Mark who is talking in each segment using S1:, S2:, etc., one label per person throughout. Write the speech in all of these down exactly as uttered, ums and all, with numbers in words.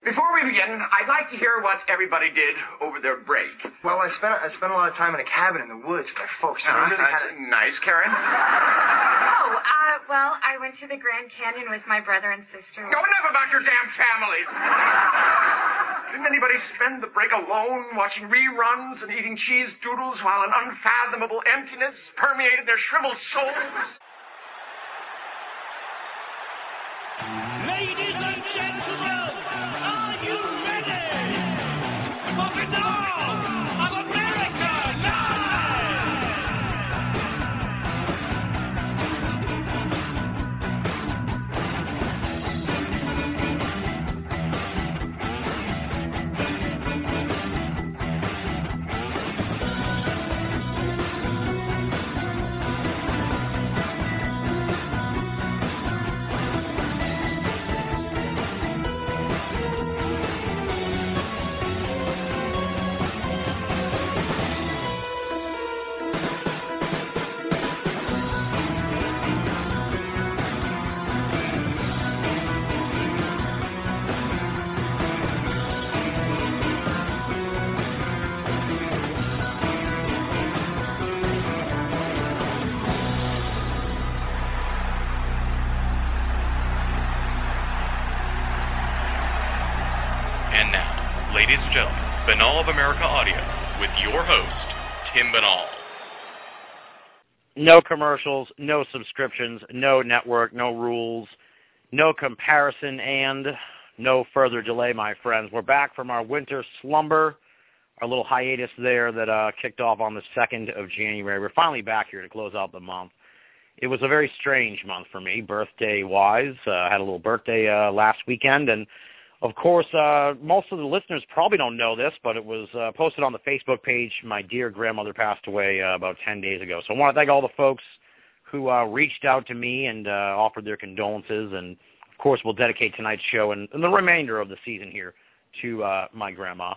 S1: Before we begin, I'd like to hear what everybody did over their break.
S2: Well, I spent I spent a lot of time in a cabin in the woods with my folks. So
S1: Uh,
S2: I really
S1: that's
S2: had a...
S1: nice, Karen.
S3: Oh, uh, well, I went to the Grand Canyon with my brother and sister.
S1: Go enough about your damn families. Didn't anybody spend the break alone, watching reruns and eating cheese doodles while an unfathomable emptiness permeated their shriveled souls?
S4: Ladies and gentlemen, are you ready for the dawn of America Live?
S5: And now, ladies and gentlemen, Binnall of America Audio with your host, Tim Binnall.
S6: No commercials, no subscriptions, no network, no rules, no comparison, and no further delay, my friends. We're back from our winter slumber, our little hiatus there that uh, kicked off on the second of January. We're finally back here to close out the month. It was a very strange month for me, birthday-wise. Uh, I had a little birthday uh, last weekend, and of course, uh, most of the listeners probably don't know this, but it was uh, posted on the Facebook page. My dear grandmother passed away uh, about ten days ago. So I want to thank all the folks who uh, reached out to me and uh, offered their condolences. And, of course, we'll dedicate tonight's show and, and the remainder of the season here to uh, my grandma.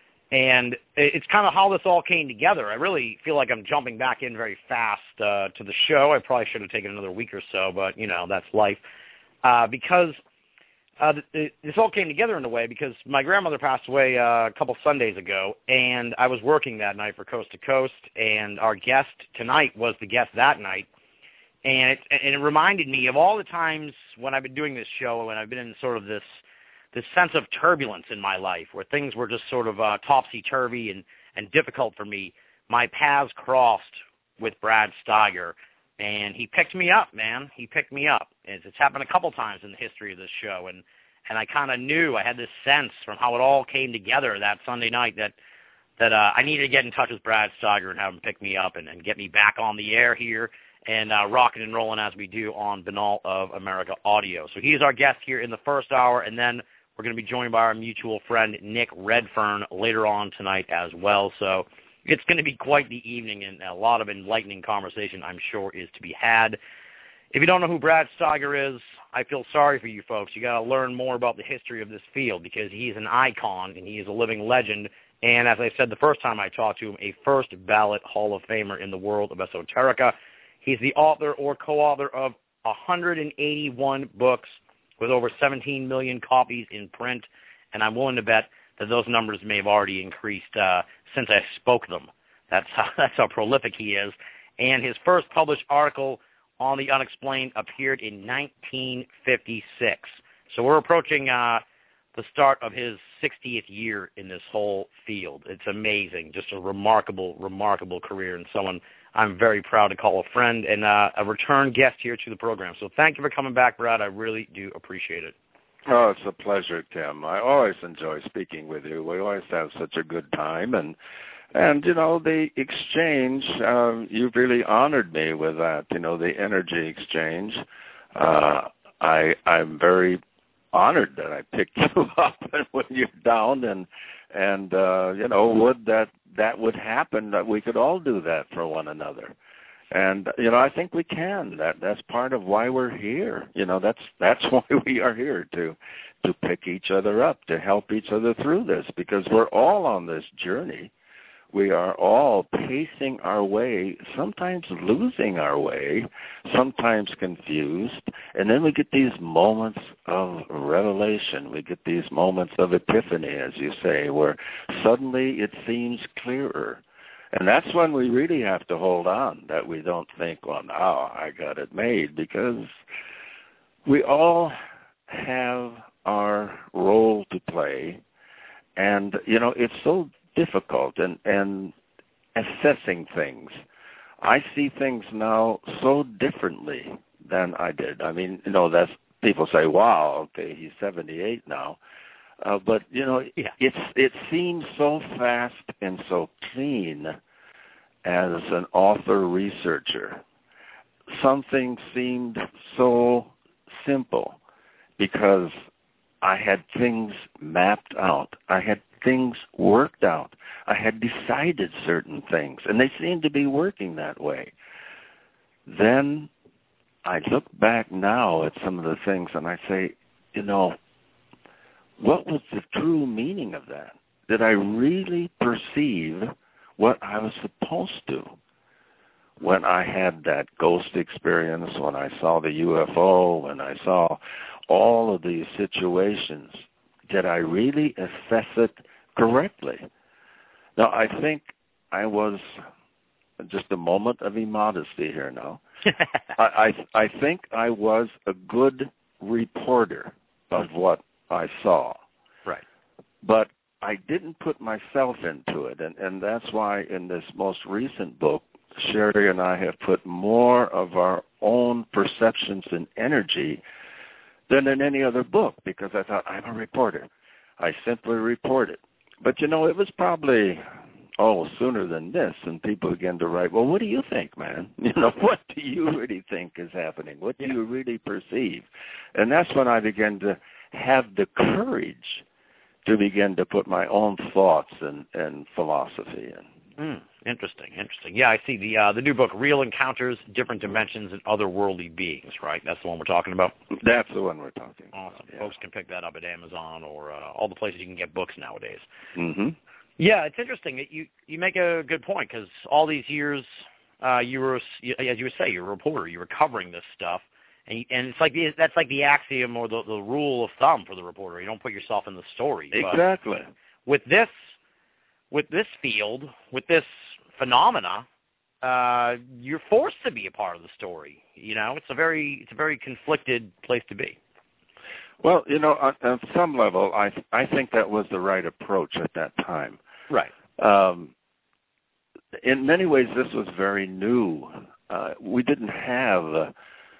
S6: And it's kind of how this all came together. I really feel like I'm jumping back in very fast uh, to the show. I probably should have taken another week or so, but, you know, that's life. Uh, because... Uh, th- this all came together in a way because my grandmother passed away uh, a couple Sundays ago, and I was working that night for Coast to Coast, and our guest tonight was the guest that night. And it, and it reminded me of all the times when I've been doing this show and I've been in sort of this this sense of turbulence in my life where things were just sort of uh, topsy-turvy and, and difficult for me. My paths crossed with Brad Steiger. And he picked me up, man. He picked me up. It's, it's happened a couple times in the history of this show, and, and I kind of knew, I had this sense from how it all came together that Sunday night that that uh, I needed to get in touch with Brad Steiger and have him pick me up and, and get me back on the air here and uh, rocking and rolling as we do on Binnall of America Audio. So he's our guest here in the first hour, and then we're going to be joined by our mutual friend Nick Redfern later on tonight as well. So it's going to be quite the evening, and a lot of enlightening conversation, I'm sure, is to be had. If you don't know who Brad Steiger is, I feel sorry for you folks. You got to learn more about the history of this field because he's an icon and he is a living legend. And as I said the first time I talked to him, a first ballot Hall of Famer in the world of esoterica. He's the author or co-author of one hundred eighty-one books with over seventeen million copies in print, and I'm willing to bet that those numbers may have already increased uh, since I spoke them. That's how, that's how prolific he is. And his first published article on the unexplained appeared in nineteen fifty-six. So we're approaching uh, the start of his sixtieth year in this whole field. It's amazing, just a remarkable, remarkable career, and someone I'm very proud to call a friend and uh, a return guest here to the program. So thank you for coming back, Brad. I really do appreciate it.
S7: Oh, it's a pleasure, Tim. I always enjoy speaking with you. We always have such a good time. And, and you know, the exchange, um, you've really honored me with that, you know, the energy exchange. Uh, I, I'm very honored that I picked you up when you're down. And, and uh, you know, would that, that would happen, that we could all do that for one another. And, you know, I think we can. That that's part of why we're here. You know, that's that's why we are here, to to pick each other up, to help each other through this, because we're all on this journey. we are all pacing our way, sometimes losing our way, sometimes confused, and then we get these moments of revelation. We get these moments of epiphany, as you say, where suddenly it seems clearer. And that's when we really have to hold on, that we don't think, well, now I got it made, because we all have our role to play. And, you know, it's so difficult and, and assessing things. I see things now so differently than I did. I mean, you know, that's people say, wow, okay, he's seventy-eight now. Uh, but, you know, yeah. it's it seems so fast and so clean as an author researcher. Something seemed so simple because I had things mapped out. I had things worked out. I had decided certain things, and they seemed to be working that way. Then I look back now at some of the things, and I say, you know, what was the true meaning of that? Did I really perceive what I was supposed to? When I had that ghost experience, when I saw the U F O, when I saw all of these situations, did I really assess it correctly? Now, I think I was, just a moment of immodesty here now, I, I, I think I was a good reporter of what I saw.
S6: Right.
S7: But I didn't put myself into it, and, and that's why in this most recent book, Sherry and I have put more of our own perceptions and energy than in any other book, because I thought, I'm a reporter. I simply report it. But, you know, it was probably, oh, sooner than this, and people began to write, well, what do you think, man? You know, what do you really think is happening? What do yeah. you really perceive? And that's when I began to have the courage to begin to put my own thoughts and, and philosophy in.
S6: Mm, interesting, interesting. Yeah, I see the uh, the new book, Real Encounters, Different Dimensions, and Otherworldly Beings, right? That's the one we're talking about?
S7: That's the one we're talking about.
S6: Awesome.
S7: Yeah.
S6: Folks can pick that up at Amazon or uh, all the places you can get books nowadays.
S7: Mm-hmm.
S6: Yeah, it's interesting. You you make a good point, because all these years, uh, you were, as you would say, you're a reporter. You were covering this stuff. And, and it's like the, that's like the axiom or the, the rule of thumb for the reporter. You don't put yourself in the story.
S7: Exactly.
S6: But with this, with this field, with this phenomena, uh, you're forced to be a part of the story. You know, it's a very, it's a very conflicted place to be.
S7: Well, you know, on, on some level, I I think that was the right approach at that time.
S6: Right.
S7: Um, in many ways, this was very new. Uh, we didn't have Uh,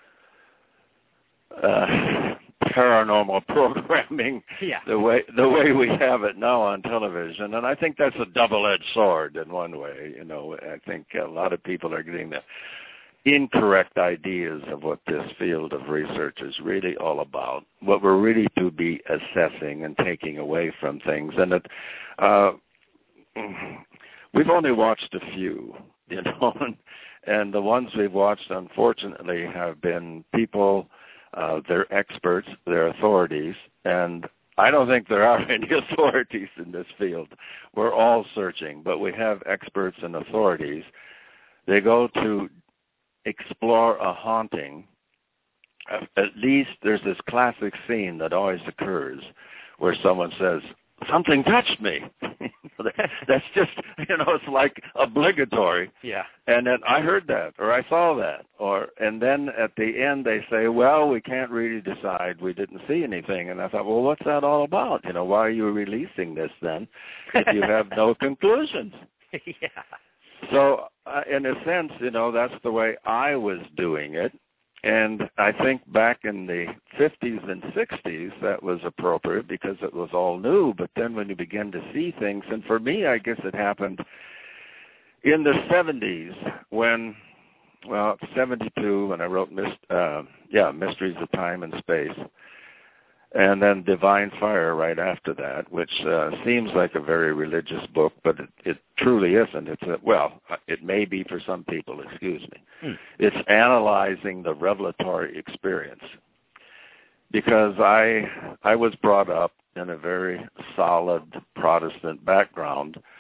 S7: Uh, paranormal programming
S6: yeah.
S7: the way the way we have it now on television, and I think that's a double-edged sword in one way. You know, I think a lot of people are getting the incorrect ideas of what this field of research is really all about. What we're really to be assessing and taking away from things, and it, uh, we've only watched a few, you know, and the ones we've watched, unfortunately, have been people. Uh, they're experts, they're authorities, and I don't think there are any authorities in this field. We're all searching, but we have experts and authorities. They go to explore a haunting. At least there's this classic scene that always occurs where someone says, something touched me. That's just, you know, it's like obligatory.
S6: Yeah.
S7: And then I heard that, or I saw that, or and then at the end they say, well, we can't really decide. We didn't see anything. And I thought, well, what's that all about? You know, why are you releasing this then if you have no conclusions?
S6: Yeah.
S7: So uh, in a sense, you know, that's the way I was doing it. And I think back in the fifties and sixties, that was appropriate because it was all new. But then when you begin to see things, and for me, I guess it happened in the seventies when, well, seventy-two when I wrote, uh, yeah, Mysteries of Time and Space. And then Divine Fire right after that, which uh, seems like a very religious book, but it, it truly isn't. It's a, well, it may be for some people, excuse me. Hmm. It's analyzing the revelatory experience. Because I I was brought up in a very solid Protestant background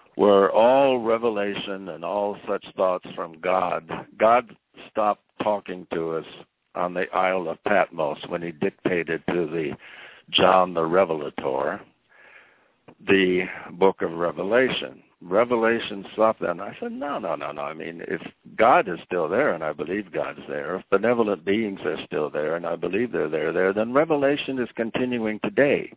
S7: were all revelation and all such thoughts from God. God stopped talking to us on the Isle of Patmos when he dictated to the John the Revelator the book of Revelation. Revelation stopped then. I said, no, no, no, no. I mean, if God is still there, and I believe God's there, if benevolent beings are still there, and I believe they're there, there, then Revelation is continuing today.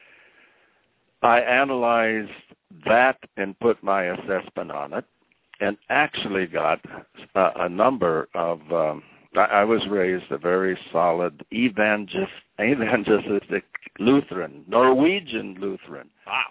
S7: I analyzed that and put my assessment on it, and actually got uh, a number of, um, I, I was raised a very solid evangel- evangelistic Lutheran, Norwegian Lutheran.
S6: Wow.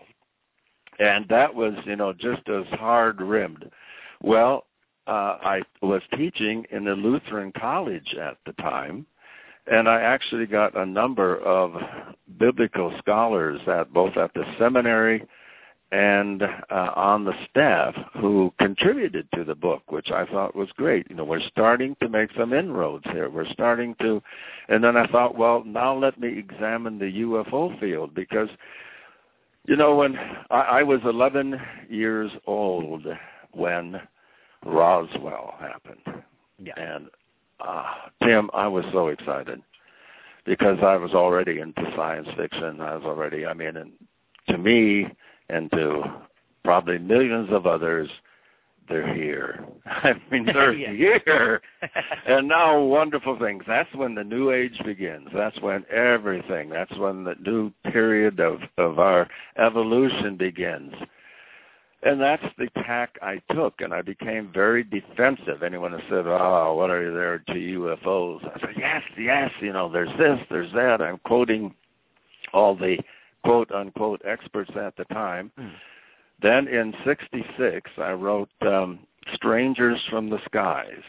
S7: And that was, you know, just as hard-rimmed. Well, uh, I was teaching in a Lutheran college at the time, and I actually got a number of biblical scholars at both at the seminary and uh, on the staff who contributed to the book, which I thought was great. You know, we're starting to make some inroads here. We're starting to, and then I thought, well, now let me examine the U F O field, because, you know, when I, I was eleven years old when Roswell happened.
S6: Yeah.
S7: And, uh, Tim, I was so excited because I was already into science fiction. I was already, I mean, and to me and to probably millions of others, they're here. I mean, they're here. And now wonderful things. That's when the new age begins. That's when everything, that's when the new period of, of our evolution begins. And that's the tack I took, and I became very defensive. Anyone who said, oh, what are you there to U F Os? I said, yes, yes, you know, there's this, there's that. I'm quoting all the quote-unquote experts at the time. Mm. Then in sixty-six, I wrote um, Strangers from the Skies.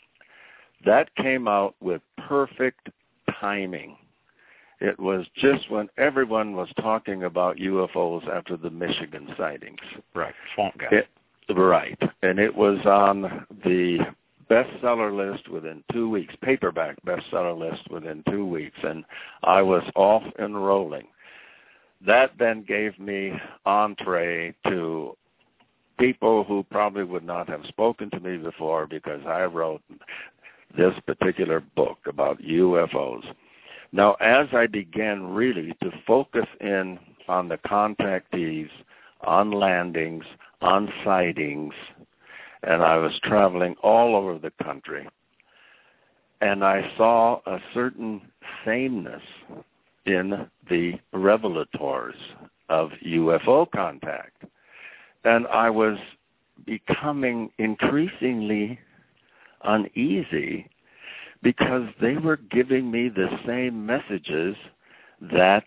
S7: That came out with perfect timing. It was just when everyone was talking about U F Os after the Michigan sightings.
S6: Right, swamp gas.
S7: It, right, and it was on the bestseller list within two weeks, paperback bestseller list within two weeks, and I was off and rolling. That then gave me entree to people who probably would not have spoken to me before, because I wrote this particular book about U F Os. Now, as I began really to focus in on the contactees, on landings, on sightings, and I was traveling all over the country, and I saw a certain sameness in the revelators of U F O contact. And I was becoming increasingly uneasy because they were giving me the same messages that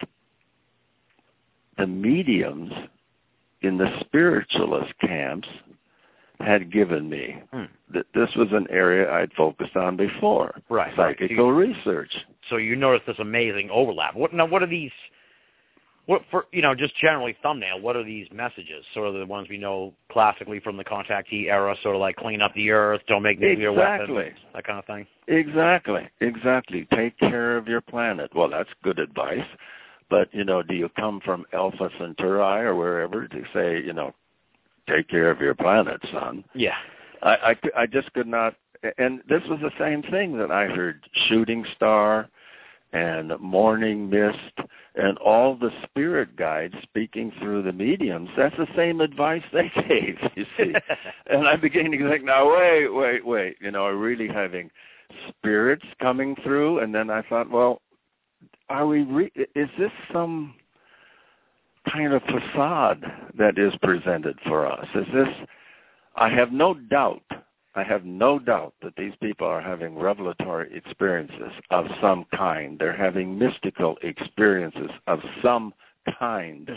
S7: the mediums in the spiritualist camps had given me. Hmm. That this was an area I'd focused on before,
S6: right,
S7: psychical
S6: right. So you,
S7: research.
S6: So you noticed this amazing overlap. What now? What are these? What for? You know, just generally thumbnail. What are these messages? Sort of the ones we know classically from the contactee era, sort of like clean up the earth, don't make nuclear
S7: exactly.
S6: weapons, that kind of thing.
S7: Exactly, exactly. Take care of your planet. Well, that's good advice. But, you know, do you come from Alpha Centauri or wherever to say, you know, take care of your planet, son?
S6: Yeah.
S7: I, I, I just could not, and this was the same thing that I heard, Shooting Star and Morning Mist and all the spirit guides speaking through the mediums. That's the same advice they gave, you see. And I began to think, now, wait, wait, wait, you know, are really having spirits coming through? And then I thought, well, are we, re- is this some kind of facade that is presented for us? Is this, I have no doubt, I have no doubt that these people are having revelatory experiences of some kind. They're having mystical experiences of some kind.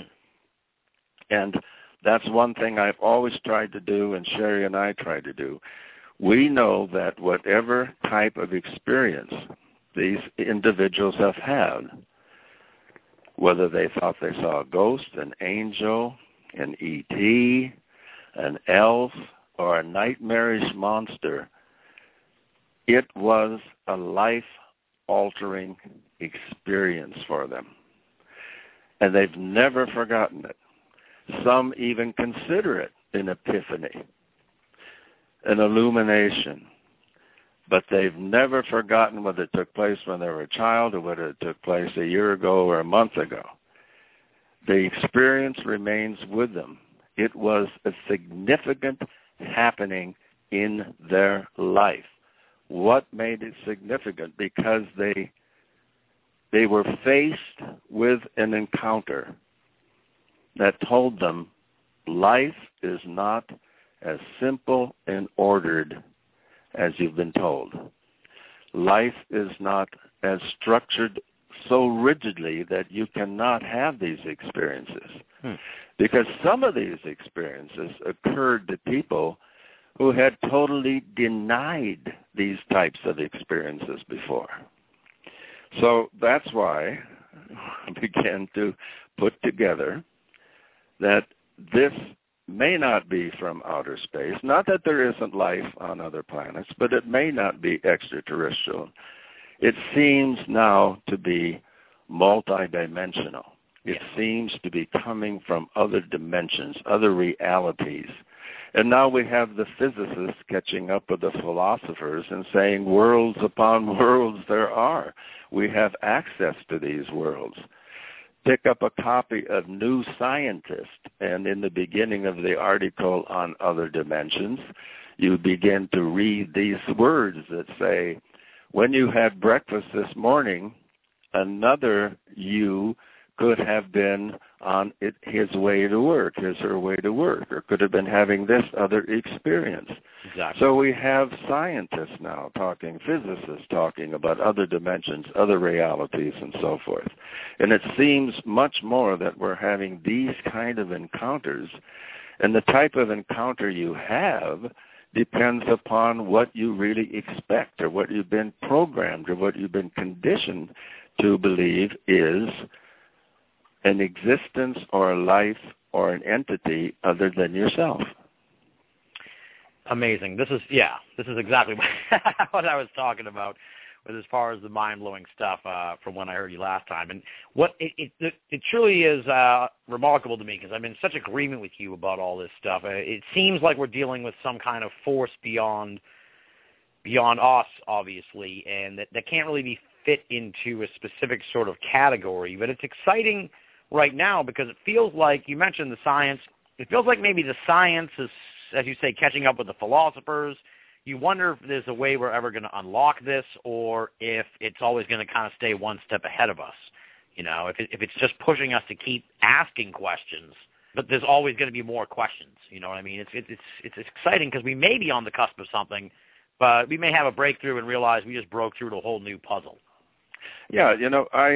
S7: And that's one thing I've always tried to do, and Sherry and I try to do. We know that whatever type of experience these individuals have had, whether they thought they saw a ghost, an angel, an E T, an elf, or a nightmarish monster, it was a life-altering experience for them. And they've never forgotten it. Some even consider it an epiphany, an illumination. But they've never forgotten whether it took place when they were a child or whether it took place a year ago or a month ago. The experience remains with them. It was a significant happening in their life. What made it significant? Because they they were faced with an encounter that told them life is not as simple and ordered as you've been told. Life is not as structured so rigidly that you cannot have these experiences. Hmm. Because some of these experiences occurred to people who had totally denied these types of experiences before. So that's why I began to put together that this may not be from outer space. Not that there isn't life on other planets, but it may not be extraterrestrial. It seems now to be multidimensional. It yeah. seems to be coming from other dimensions, other realities. And now we have the physicists catching up with the philosophers and saying worlds upon worlds there are. We have access to these worlds. Pick up a copy of New Scientist, and in the beginning of the article on other dimensions, you begin to read these words that say, when you had breakfast this morning, another you could have been on it, his way to work, his or her way to work, or could have been having this other experience.
S6: Exactly.
S7: So we have scientists now talking, physicists talking about other dimensions, other realities, and so forth. And it seems much more that we're having these kind of encounters, and the type of encounter you have depends upon what you really expect or what you've been programmed or what you've been conditioned to believe is an existence or a life or an entity other than yourself.
S6: Amazing. This is, yeah, this is exactly what I was talking about with as far as the mind-blowing stuff uh, from when I heard you last time. And what it, it, it truly is uh, remarkable to me because I'm in such agreement with you about all this stuff. It seems like we're dealing with some kind of force beyond beyond us, obviously, and that, that can't really be fit into a specific sort of category. But it's exciting right now because it feels like, you mentioned the science, it feels like maybe the science is, as you say, catching up with the philosophers. You wonder if there's a way we're ever going to unlock this or if it's always going to kind of stay one step ahead of us. You know, if, it, if it's just pushing us to keep asking questions, but there's always going to be more questions. You know what I mean? It's, it's, it's, it's exciting because we may be on the cusp of something, but we may have a breakthrough and realize we just broke through to a whole new puzzle.
S7: Yeah, you know, I...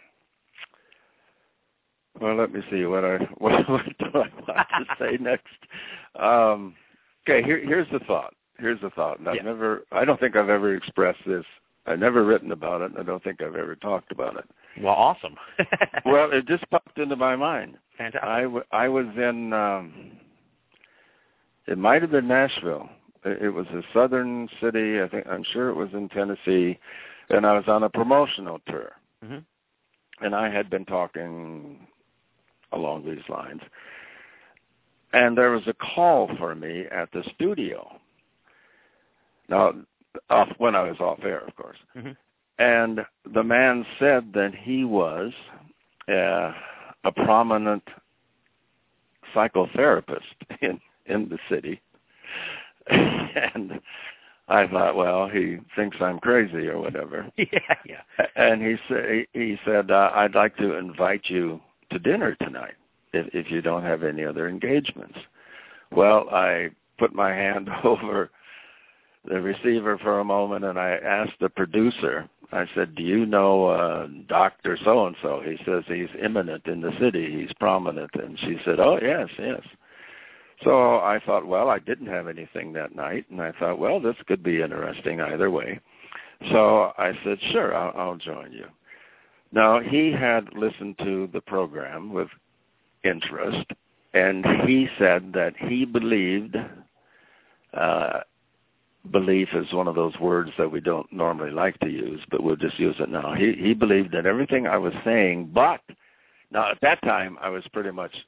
S7: Well, let me see what I what, what do I want to say next. Um, okay, here, here's the thought. Here's the thought. And I've yeah. never. I don't think I've ever expressed this. I've never written about it. And I don't think I've ever talked about it.
S6: Well, awesome.
S7: Well, it just popped into my mind.
S6: Fantastic.
S7: I, w- I was in. Um, it might have been Nashville. It, it was a southern city. I think I'm sure it was in Tennessee, and I was on a promotional tour. Mm-hmm. And I had been talking along these lines. And there was a call for me at the studio. Now, off, when I was off air, of course. Mm-hmm. And the man said that he was uh, a prominent psychotherapist in, in the city. And I thought, well, he thinks I'm crazy or whatever.
S6: Yeah, yeah.
S7: And he, say, he said, uh, I'd like to invite you to dinner tonight if, if you don't have any other engagements. Well, I put my hand over the receiver for a moment and I asked the producer, I said, do you know uh, Doctor So-and-so? He says he's eminent in the city, he's prominent. And she said, oh, yes, yes. So I thought, well, I didn't have anything that night, and I thought, well, this could be interesting either way. So I said, sure, I'll, I'll join you. Now, he had listened to the program with interest, and he said that he believed, uh, belief is one of those words that we don't normally like to use, but we'll just use it now. He, he believed that everything I was saying, but, now at that time I was pretty much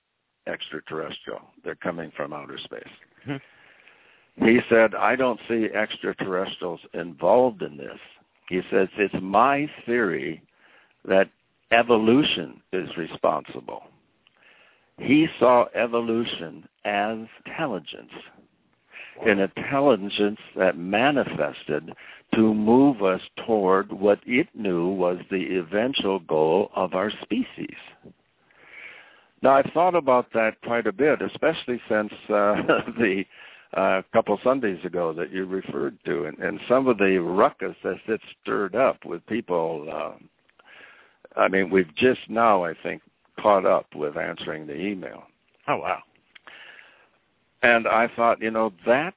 S7: extraterrestrial. They're coming from outer space.
S6: Mm-hmm.
S7: He said, I don't see extraterrestrials involved in this. He says, it's my theory that evolution is responsible. He saw evolution as intelligence, an intelligence that manifested to move us toward what it knew was the eventual goal of our species. Now, I've thought about that quite a bit, especially since uh, the uh, couple Sundays ago that you referred to, and, and some of the ruckus that it stirred up with people. Uh, I mean, we've just now, I think, caught up with answering the email.
S6: Oh, wow.
S7: And I thought, you know, that,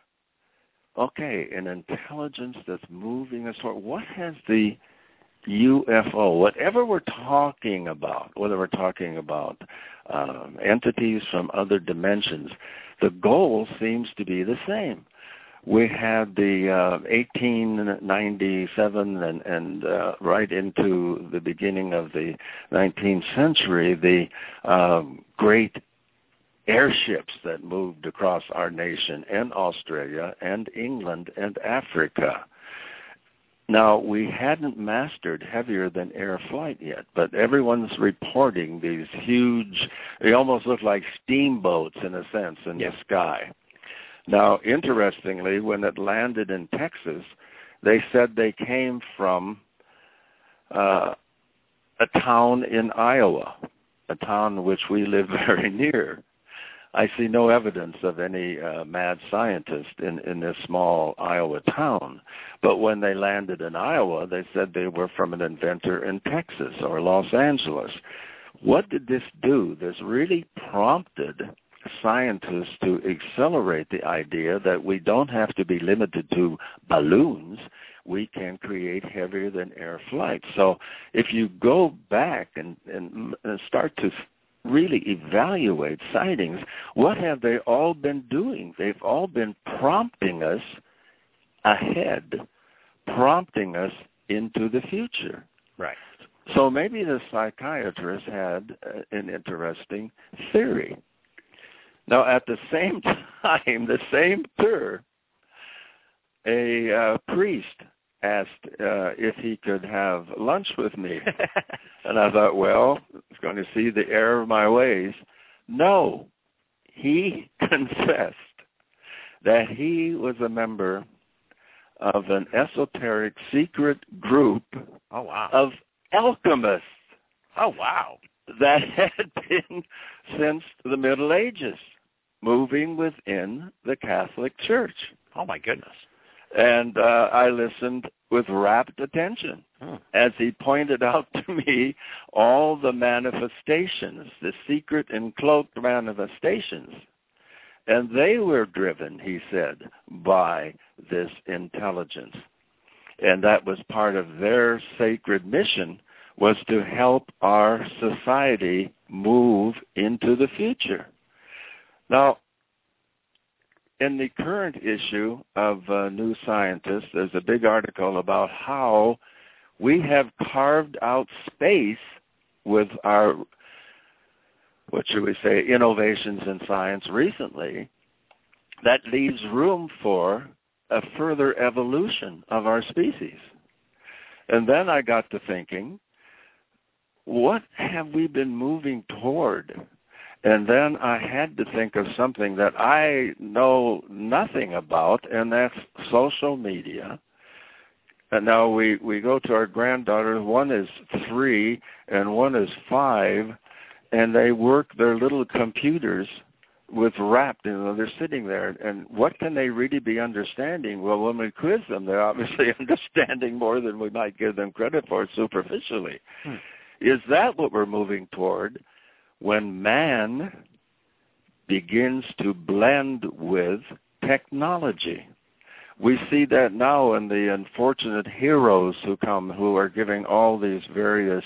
S7: okay, an intelligence that's moving us forward. What has the U F O, whatever we're talking about, whether we're talking about um, entities from other dimensions, the goal seems to be the same. We had the uh, eighteen ninety-seven and, and uh, right into the beginning of the nineteenth century, the um, great airships that moved across our nation and Australia and England and Africa. Now, we hadn't mastered heavier than air flight yet, but everyone's reporting these huge, they almost look like steamboats in a sense in
S6: yeah.
S7: the sky. Now, interestingly, when it landed in Texas, they said they came from uh, a town in Iowa, a town which we live very near. I see no evidence of any uh, mad scientist in, in this small Iowa town. But when they landed in Iowa, they said they were from an inventor in Texas or Los Angeles. What did this do? This really prompted scientists to accelerate the idea that we don't have to be limited to balloons. We can create heavier than air flight. So if you go back and, and, and start to really evaluate sightings, what have they all been doing? They've all been prompting us ahead, prompting us into the future.
S6: Right.
S7: So maybe the psychiatrist had uh, an interesting theory. Now, at the same time, the same tour, a uh, priest asked uh, if he could have lunch with me. And I thought, well, he's going to see the error of my ways. No, he confessed that he was a member of an esoteric secret group
S6: oh, wow.
S7: of alchemists.
S6: Oh, wow.
S7: That had been since the Middle Ages, moving within the Catholic Church.
S6: Oh, my goodness.
S7: And uh, I listened with rapt attention
S6: hmm.
S7: as he pointed out to me all the manifestations, the secret and cloaked manifestations. And they were driven, he said, by this intelligence. And that was part of their sacred mission, was to help our society move into the future. Now, in the current issue of uh, New Scientist, there's a big article about how we have carved out space with our, what should we say, innovations in science recently that leaves room for a further evolution of our species. And then I got to thinking, what have we been moving toward? And then I had to think of something that I know nothing about, and that's social media. And now we, we go to our granddaughters. One is three and one is five, and they work their little computers with rap. You know, they're sitting there, and what can they really be understanding? Well, when we quiz them, they're obviously understanding more than we might give them credit for superficially. Hmm. Is that what we're moving toward? When man begins to blend with technology. We see that now in the unfortunate heroes who come, who are giving all these various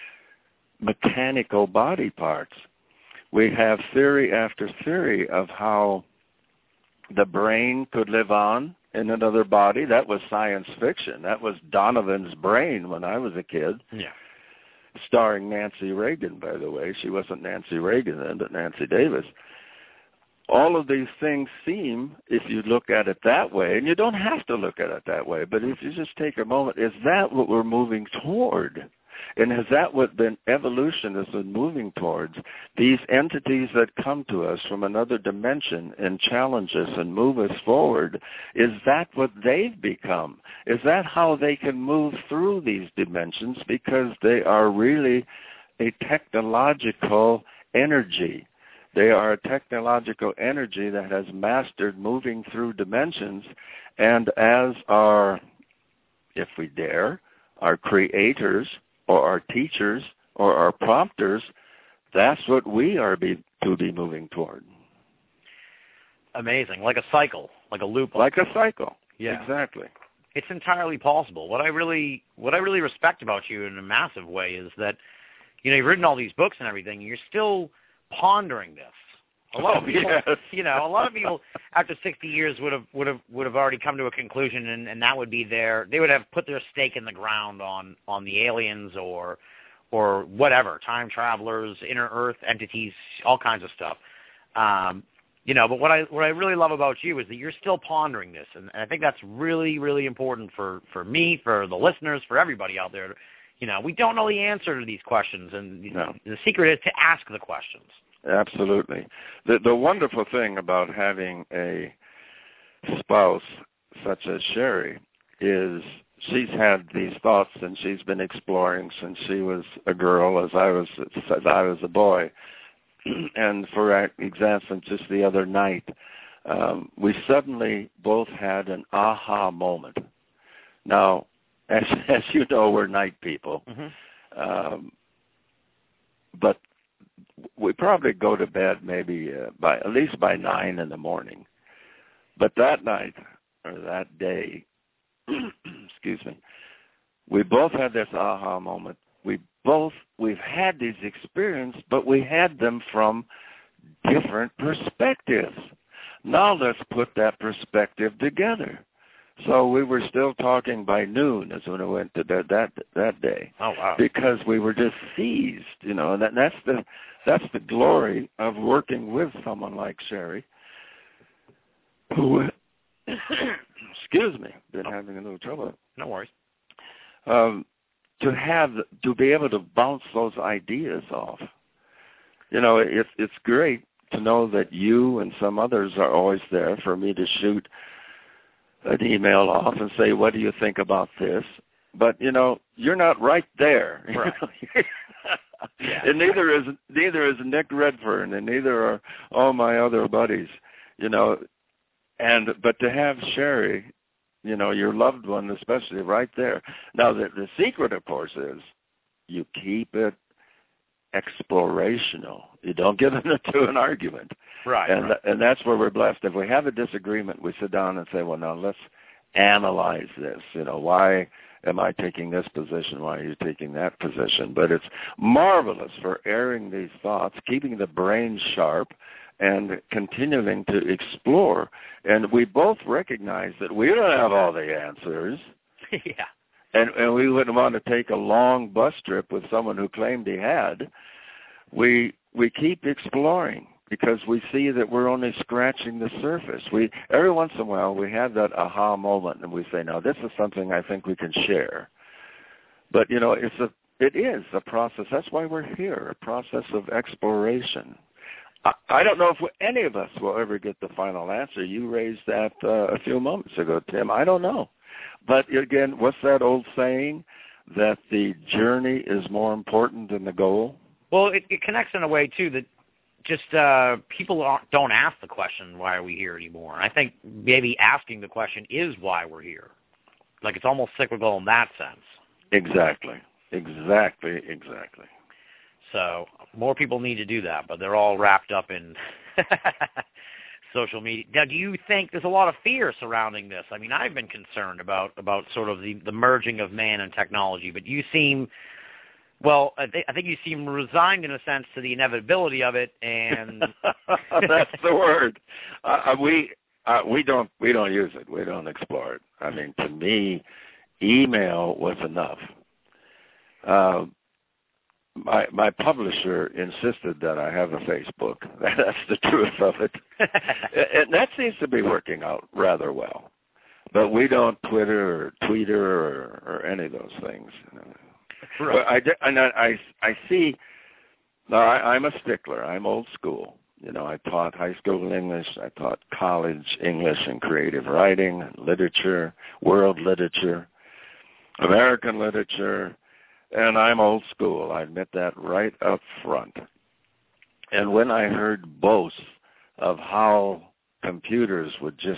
S7: mechanical body parts. We have theory after theory of how the brain could live on in another body. That was science fiction. That was Donovan's brain when I was a kid.
S6: Yeah.
S7: starring Nancy Reagan, by the way. She wasn't Nancy Reagan then, but Nancy Davis. All of these things seem, if you look at it that way, and you don't have to look at it that way, but if you just take a moment, is that what we're moving toward? And is that what been evolution has been moving towards? These entities that come to us from another dimension and challenge us and move us forward, is that what they've become? Is that how they can move through these dimensions? Because they are really a technological energy. They are a technological energy that has mastered moving through dimensions, and as our, if we dare, our creators, or our teachers, or our prompters, that's what we are be, to be moving toward.
S6: Amazing, like a cycle, like a loop.
S7: Like a cycle,
S6: yeah.
S7: Exactly.
S6: It's entirely possible. What I really, what I really respect about you in a massive way is that, you know, you've written all these books and everything, and you're still pondering this. A lot of people,
S7: yes.
S6: you know, a lot of people after sixty years would have would have would have already come to a conclusion, and, and that would be their. They would have put their stake in the ground on, on the aliens or or whatever, time travelers, inner Earth entities, all kinds of stuff. Um, you know, but what I what I really love about you is that you're still pondering this, and, and I think that's really really important for, for me, for the listeners, for everybody out there. You know, we don't know the answer to these questions, and
S7: no.
S6: The secret is to ask the questions.
S7: Absolutely. The the wonderful thing about having a spouse such as Sherry is she's had these thoughts and she's been exploring since she was a girl, as I was as I was a boy. And for example, just the other night, um, we suddenly both had an aha moment. Now, as as you know, we're night people, mm-hmm. um, but we probably go to bed maybe uh, by at least by nine in the morning. But that night or that day, excuse me, we both had this aha moment. We both we've had these experiences, but we had them from different perspectives. Now let's put that perspective together. So we were still talking by noon is when I went to bed that that day.
S6: Oh wow!
S7: Because we were just seized, you know, and that, that's the that's the glory of working with someone like Sherry, who, excuse me, been having a little trouble.
S6: No worries.
S7: Um, to have to be able to bounce those ideas off, you know, it's it's great to know that you and some others are always there for me to shoot an email off and say, what do you think about this? But, you know, you're not right there.
S6: Right.
S7: Yeah. And neither is neither is Nick Redfern, and neither are all my other buddies, you know. And but to have Sherry, you know, your loved one especially, right there. Now, the, the secret, of course, is you keep it explorational. You don't get into an argument.
S6: Right.
S7: And
S6: right.
S7: and that's where we're blessed. If we have a disagreement, we sit down and say, well, now let's analyze this. You know, why am I taking this position? Why are you taking that position? But it's marvelous for airing these thoughts, keeping the brain sharp, and continuing to explore. And we both recognize that we don't have all the answers.
S6: Yeah.
S7: And, and we wouldn't want to take a long bus trip with someone who claimed he had. We we keep exploring because we see that we're only scratching the surface. We every once in a while we have that aha moment, and we say, "Now this is something I think we can share." But you know, it's a it is a process. That's why we're here, a process of exploration. I, I don't know if we, any of us will ever get the final answer. You raised that uh, a few moments ago, Tim. I don't know. But again, what's that old saying, that the journey is more important than the goal?
S6: Well, it, it connects in a way, too, that just uh, people aren't, don't ask the question, why are we here anymore? I think maybe asking the question is why we're here. Like it's almost cyclical in that sense.
S7: Exactly. Exactly. Exactly.
S6: So more people need to do that, but they're all wrapped up in social media. Now, do you think there's a lot of fear surrounding this? I mean, I've been concerned about, about sort of the, the merging of man and technology, but you seem, well, I, th- I think you seem resigned in a sense to the inevitability of it, and
S7: that's the word. Uh, we uh, we don't we don't use it. We don't explore it. I mean, to me, email was enough. Uh, my my publisher insisted that I have a Facebook. That's the truth of it. And that seems to be working out rather well. But we don't Twitter or Tweeter or, or any of those things. Right. I, and I, I see, no, I, I'm a stickler. I'm old school. You know, I taught high school English. I taught college English and creative writing, and literature, world literature, American literature, and I'm old school. I admit that right up front. And when I heard boasts of how computers would just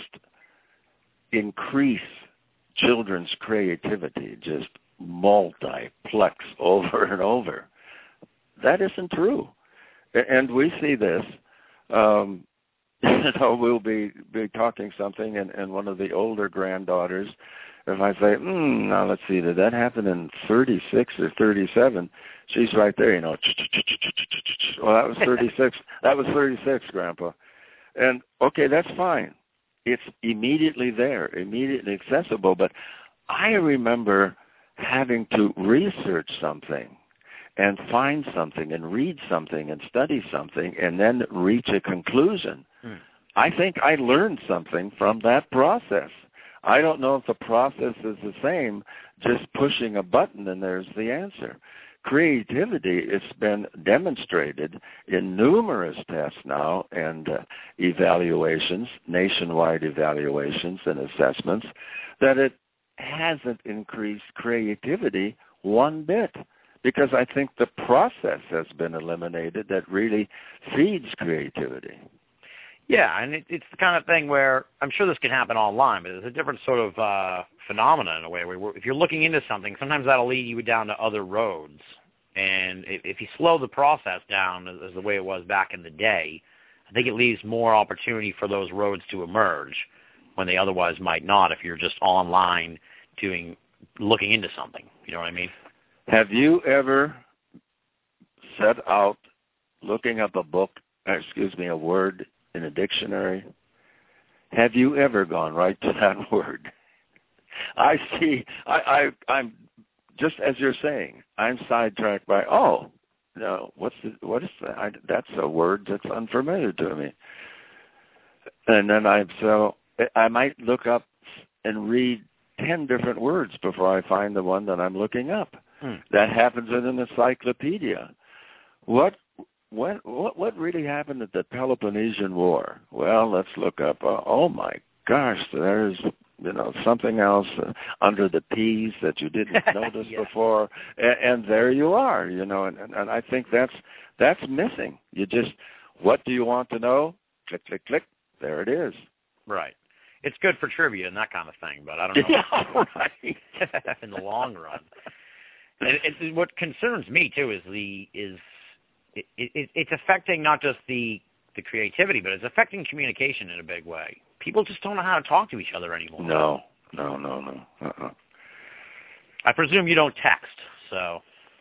S7: increase children's creativity, just multiplex over and over, that isn't true. And we see this. Um, you know, we'll be, be talking something, and, and one of the older granddaughters, if I say, hmm, now let's see, did that happen in thirty-six or thirty-seven? She's right there, you know. Well, that was thirty-six. That was thirty-six, Grandpa. And, okay, that's fine. It's immediately there, immediately accessible. But I remember having to research something and find something and read something and study something and then reach a conclusion. Hmm. I think I learned something from that process. I don't know if the process is the same, just pushing a button and there's the answer. Creativity, it's been demonstrated in numerous tests now and uh, evaluations, nationwide evaluations and assessments, that it hasn't increased creativity one bit, because I think the process has been eliminated that really feeds creativity.
S6: Yeah, and it, it's the kind of thing where I'm sure this can happen online, but it's a different sort of uh, phenomena in a way. Where if you're looking into something, sometimes that'll lead you down to other roads. And if, if you slow the process down as the way it was back in the day, I think it leaves more opportunity for those roads to emerge when they otherwise might not if you're just online doing looking into something. You know what I mean?
S7: Have you ever set out looking up a book, excuse me, a word in a dictionary? Have you ever gone right to that word? I see, I, I, I'm, just as you're saying, I'm sidetracked by, oh, no, what's the, what is that? I, that's a word that's unfamiliar to me. And then I, so I might look up and read ten different words before I find the one that I'm looking up. Hmm. That happens in an encyclopedia. What When, what what really happened at the Peloponnesian War? Well, let's look up. Uh, oh my gosh, there's you know something else uh, under the P's that you didn't notice yeah. before, and, and there you are. You know, and, and, and I think that's that's missing. You just what do you want to know? Click, click, click. There it is.
S6: Right. It's good for trivia and that kind of thing, but I don't know.
S7: Yeah, right.
S6: In the long run, and it, what concerns me too is the is. It, it, it's affecting not just the, the creativity, but it's affecting communication in a big way. People just don't know how to talk to each other anymore.
S7: No, no, no, no. Uh-uh.
S6: I presume you don't text, so.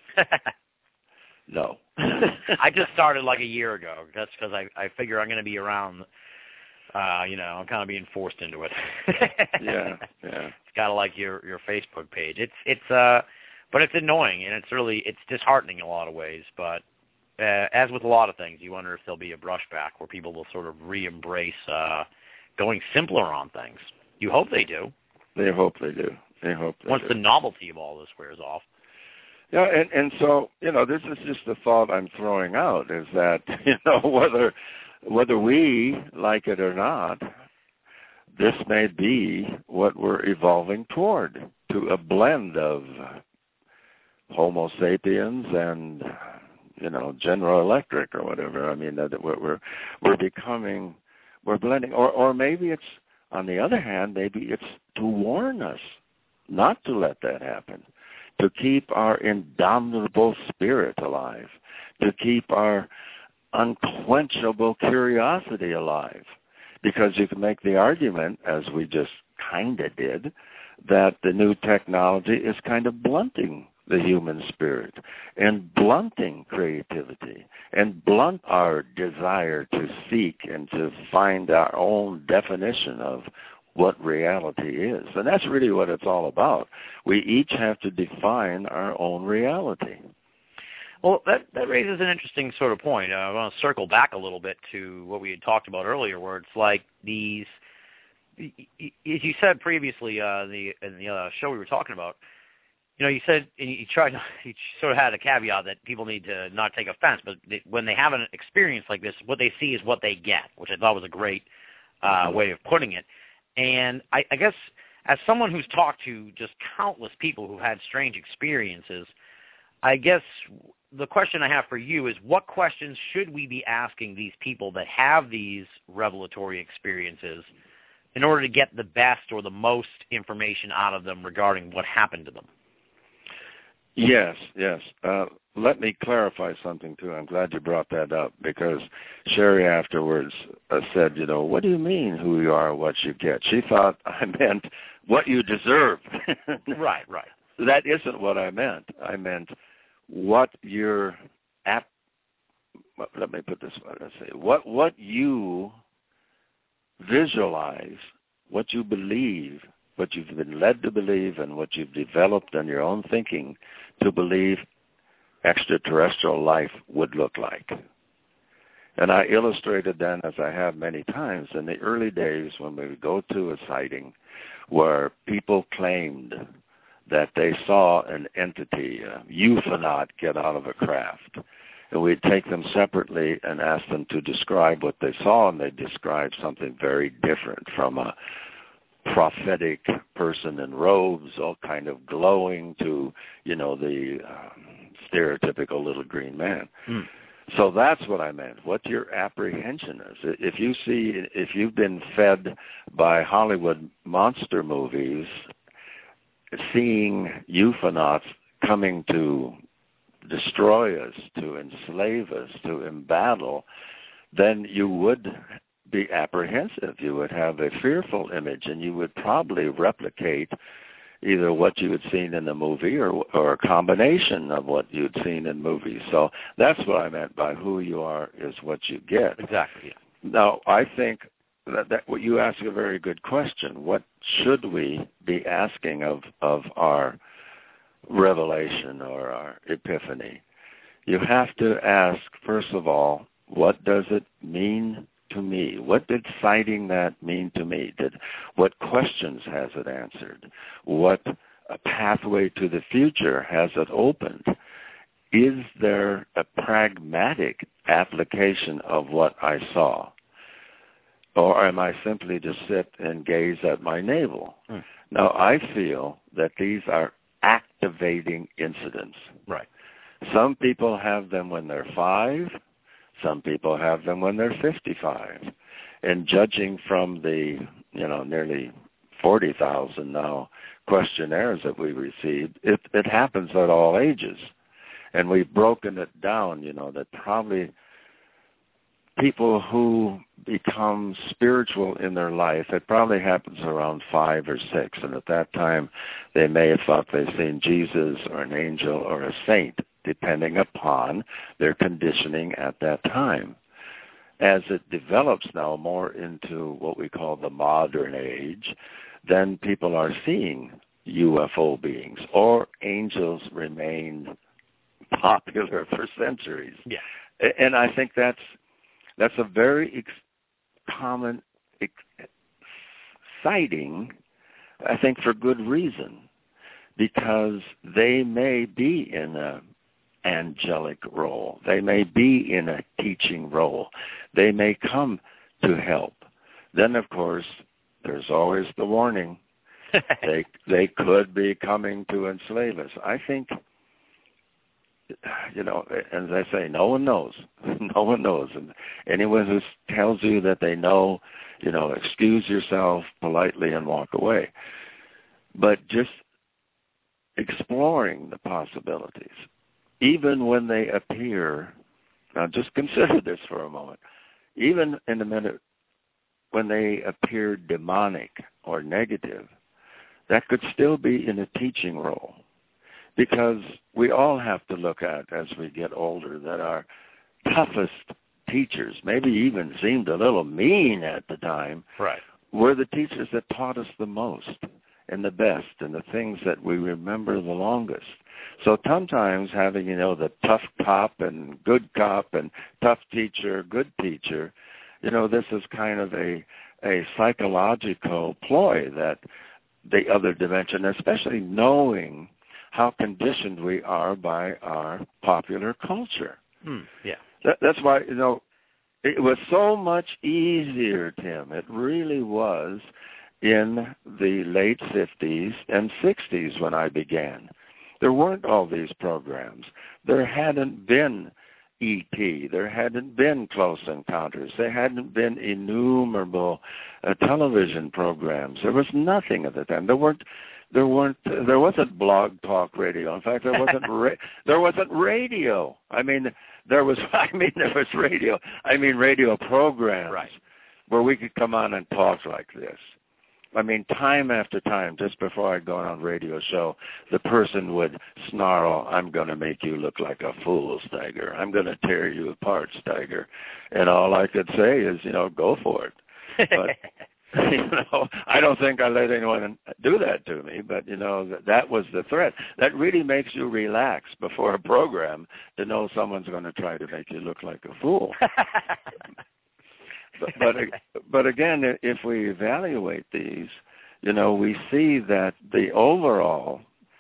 S7: No.
S6: I just started like a year ago. That's because I, I figure I'm going to be around, uh, you know, I'm kind of being forced into it.
S7: yeah, yeah.
S6: It's kind of like your, your Facebook page. It's, it's, uh, but it's annoying, and it's really, it's disheartening in a lot of ways, but. Uh, as with a lot of things, you wonder if there'll be a brushback where people will sort of re-embrace uh, going simpler on things. You hope they do.
S7: They hope they do. They hope they
S6: Once
S7: do.
S6: the novelty of all this wears off.
S7: Yeah, and, and so, you know, this is just the thought I'm throwing out, is that, you know, whether whether we like it or not, this may be what we're evolving toward, to a blend of Homo sapiens and... you know, General Electric or whatever. I mean, that we're we're, we're becoming, we're blending. Or or maybe it's, on the other hand, maybe it's to warn us not to let that happen, to keep our indomitable spirit alive, to keep our unquenchable curiosity alive. Because you can make the argument, as we just kind of did, that the new technology is kind of blunting the human spirit and blunting creativity and blunt our desire to seek and to find our own definition of what reality is. And that's really what it's all about. We each have to define our own reality.
S6: Well, that, that raises an interesting sort of point. Uh, I want to circle back a little bit to what we had talked about earlier, where it's like these, as you said previously uh, the, in the uh, show we were talking about, you know, you said, and you tried, you sort of had a caveat that people need to not take offense, but they, when they have an experience like this, what they see is what they get, which I thought was a great uh, way of putting it. And I, I guess as someone who's talked to just countless people who had strange experiences, I guess the question I have for you is, what questions should we be asking these people that have these revelatory experiences in order to get the best or the most information out of them regarding what happened to them?
S7: Yes, yes. Uh, let me clarify something, too. I'm glad you brought that up, because Sherry afterwards uh, said, you know, what do you mean who you are, what you get? She thought I meant what you deserve.
S6: Right, right.
S7: That isn't what I meant. I meant what your app. Let me put this way. Let's say what what you visualize, what you believe, what you've been led to believe, and what you've developed in your own thinking to believe extraterrestrial life would look like. And I illustrated then, as I have many times, in the early days when we would go to a sighting where people claimed that they saw an entity, a euphanaut, get out of a craft. And we'd take them separately and ask them to describe what they saw, and they'd describe something very different, from a prophetic person in robes, all kind of glowing, to, you know, the uh, stereotypical little green man. Mm. So that's what I meant, what your apprehension is. If you see, if you've been fed by Hollywood monster movies, seeing euphonauts coming to destroy us, to enslave us, to embattle, then you would be apprehensive. You would have a fearful image, and you would probably replicate either what you had seen in the movie or, or a combination of what you'd seen in movies. So that's what I meant by who you are is what you get.
S6: Exactly.
S7: Now, I think that, that what you ask a very good question. What should we be asking of, of our revelation or our epiphany? You have to ask, first of all, what does it mean to me? What did citing that mean to me? Did, what questions has it answered? What a pathway to the future has it opened? Is there a pragmatic application of what I saw? Or am I simply to sit and gaze at my navel? Hmm. Now, I feel that these are activating incidents.
S6: Right.
S7: Some people have them when they're five. Some people have them when they're fifty-five. And judging from the, you know, nearly forty thousand now questionnaires that we received, it, it happens at all ages. And we've broken it down, you know, that probably people who become spiritual in their life, it probably happens around five or six. And at that time, they may have thought they've seen Jesus or an angel or a saint, depending upon their conditioning at that time. As it develops now more into what we call the modern age, then people are seeing U F O beings, or angels remain popular for centuries.
S6: Yeah.
S7: And I think that's that's a very ex- common ex- sighting, I think, for good reason, because they may be in a angelic role. They may be in a teaching role. They may come to help. Then, of course, there's always the warning. they they could be coming to enslave us. I think, you know, as I say, no one knows. No one knows. And anyone who tells you that they know, you know, excuse yourself politely and walk away. But just exploring the possibilities, even when they appear, now just consider this for a moment, even in the minute when they appear demonic or negative, that could still be in a teaching role. Because we all have to look at, as we get older, that our toughest teachers, maybe even seemed a little mean at the time,
S6: right,
S7: were the teachers that taught us the most and the best and the things that we remember the longest. So sometimes having, you know, the tough cop and good cop and tough teacher, good teacher, you know, this is kind of a a psychological ploy that the other dimension, especially knowing how conditioned we are by our popular culture.
S6: Hmm. Yeah.
S7: That, that's why, you know, it was so much easier, Tim. It really was in the late fifties and sixties when I began. There weren't all these programs. There hadn't been E T. There hadn't been Close Encounters. There hadn't been innumerable uh, television programs. There was nothing at the time. There weren't. There weren't. There wasn't Blog Talk Radio. In fact, there wasn't. Ra- there wasn't radio. I mean, there was. I mean, there was radio. I mean, radio programs
S6: right.
S7: where we could come on and talk like this. I mean, time after time, just before I'd go on a radio show, the person would snarl, "I'm going to make you look like a fool, Steiger. I'm going to tear you apart, Steiger." And all I could say is, you know, go for it. But, you know, I don't think I let anyone do that to me, but, you know, that, that was the threat. That really makes you relax before a program to know someone's going to try to make you look like a fool. But, but but again, if we evaluate these, you know, we see that the overall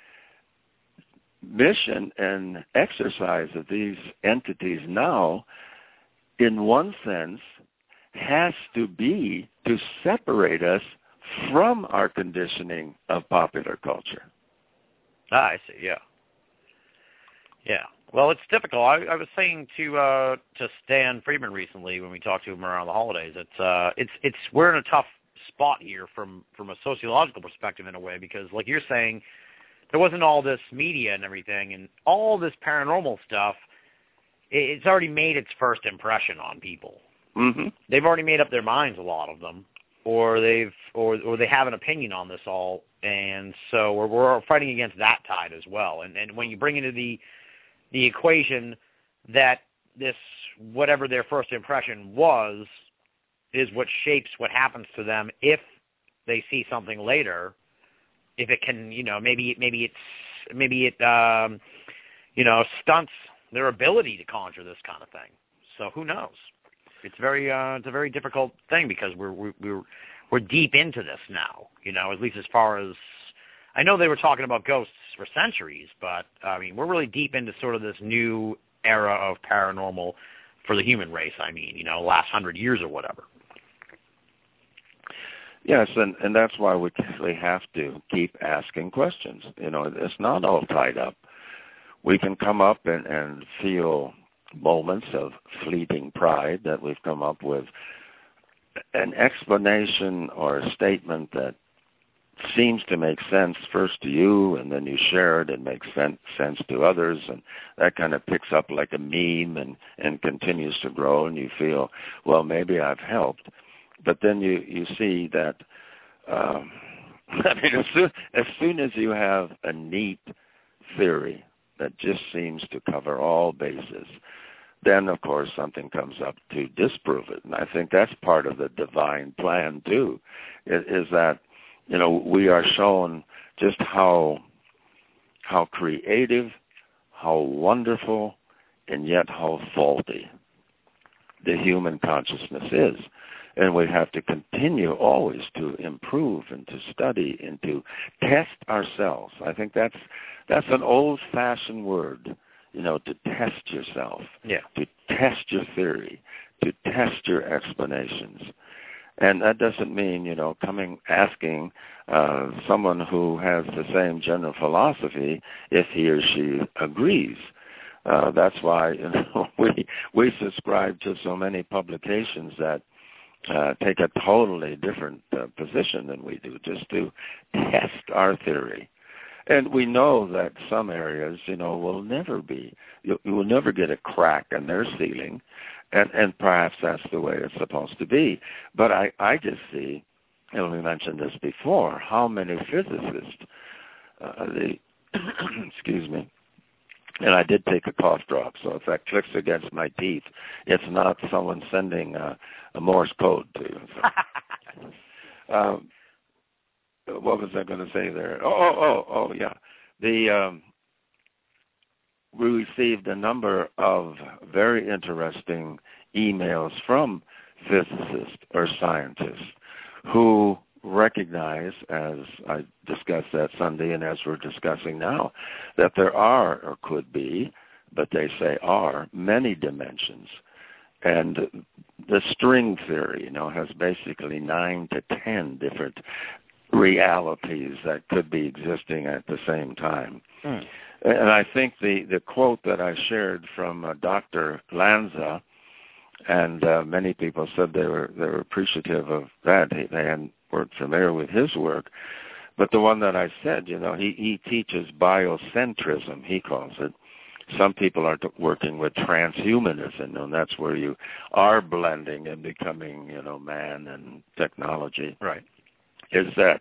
S7: mission and exercise of these entities now, in one sense, has to be to separate us from our conditioning of popular culture.
S6: Ah, I see. Yeah. Yeah. Well, it's difficult. I, I was saying to uh, to Stan Friedman recently when we talked to him around the holidays, it's uh, it's it's we're in a tough spot here from from a sociological perspective in a way, because, like you're saying, there wasn't all this media and everything, and all this paranormal stuff. It, it's already made its first impression on people.
S7: Mm-hmm.
S6: They've already made up their minds, a lot of them, or they've or or they have an opinion on this all, and so we're we're fighting against that tide as well. And and when you bring into the the equation that this, whatever their first impression was, is what shapes what happens to them if they see something later. If it can, you know, maybe maybe it's maybe it, um, you know, stunts their ability to conjure this kind of thing. So who knows? It's very, uh, it's a very difficult thing, because we're we're we're we're deep into this now. You know, at least as far as I know, they were talking about ghosts for centuries, but, I mean, we're really deep into sort of this new era of paranormal for the human race, I mean, you know, last hundred years or whatever.
S7: Yes, and, and that's why we really have to keep asking questions. You know, it's not all tied up. We can come up and, and feel moments of fleeting pride that we've come up with an explanation or a statement that seems to make sense first to you, and then you share it and makes sense, sense to others, and that kind of picks up like a meme and, and continues to grow, and you feel, well, maybe I've helped. But then you, you see that, um, I mean, as soon, as soon as you have a neat theory that just seems to cover all bases, then, of course, something comes up to disprove it. And I think that's part of the divine plan, too, is, is that, you know, we are shown just how how creative, how wonderful, and yet how faulty the human consciousness is. And we have to continue always to improve and to study and to test ourselves. I think that's that's an old-fashioned word, you know, to test yourself,
S6: yeah.
S7: to test your theory, to test your explanations. And that doesn't mean, you know, coming, asking uh, someone who has the same general philosophy if he or she agrees. Uh, that's why, you know, we we subscribe to so many publications that uh, take a totally different uh, position than we do, just to test our theory. And we know that some areas, you know, will never be, you, you will never get a crack in their ceiling. And, and perhaps that's the way it's supposed to be. But I, I just see, and we mentioned this before, how many physicists, uh, the, excuse me, and I did take a cough drop, so if that clicks against my teeth, it's not someone sending a, a Morse code to you. So, um, what was I going to say there? Oh, oh, oh, oh, yeah. The um, we received a number of very interesting emails from physicists or scientists who recognize, as I discussed that Sunday and as we're discussing now, that there are or could be, but they say are, many dimensions. And the string theory, you know, has basically nine to ten different realities that could be existing at the same time. Hmm. And I think the, the quote that I shared from uh, Doctor Lanza, and uh, many people said they were they were appreciative of that. They, they hadn't weren't familiar with his work. But the one that I said, you know, he, he teaches biocentrism, he calls it. Some people are t- working with transhumanism, and that's where you are blending and becoming, you know, man and technology.
S6: Right.
S7: Is that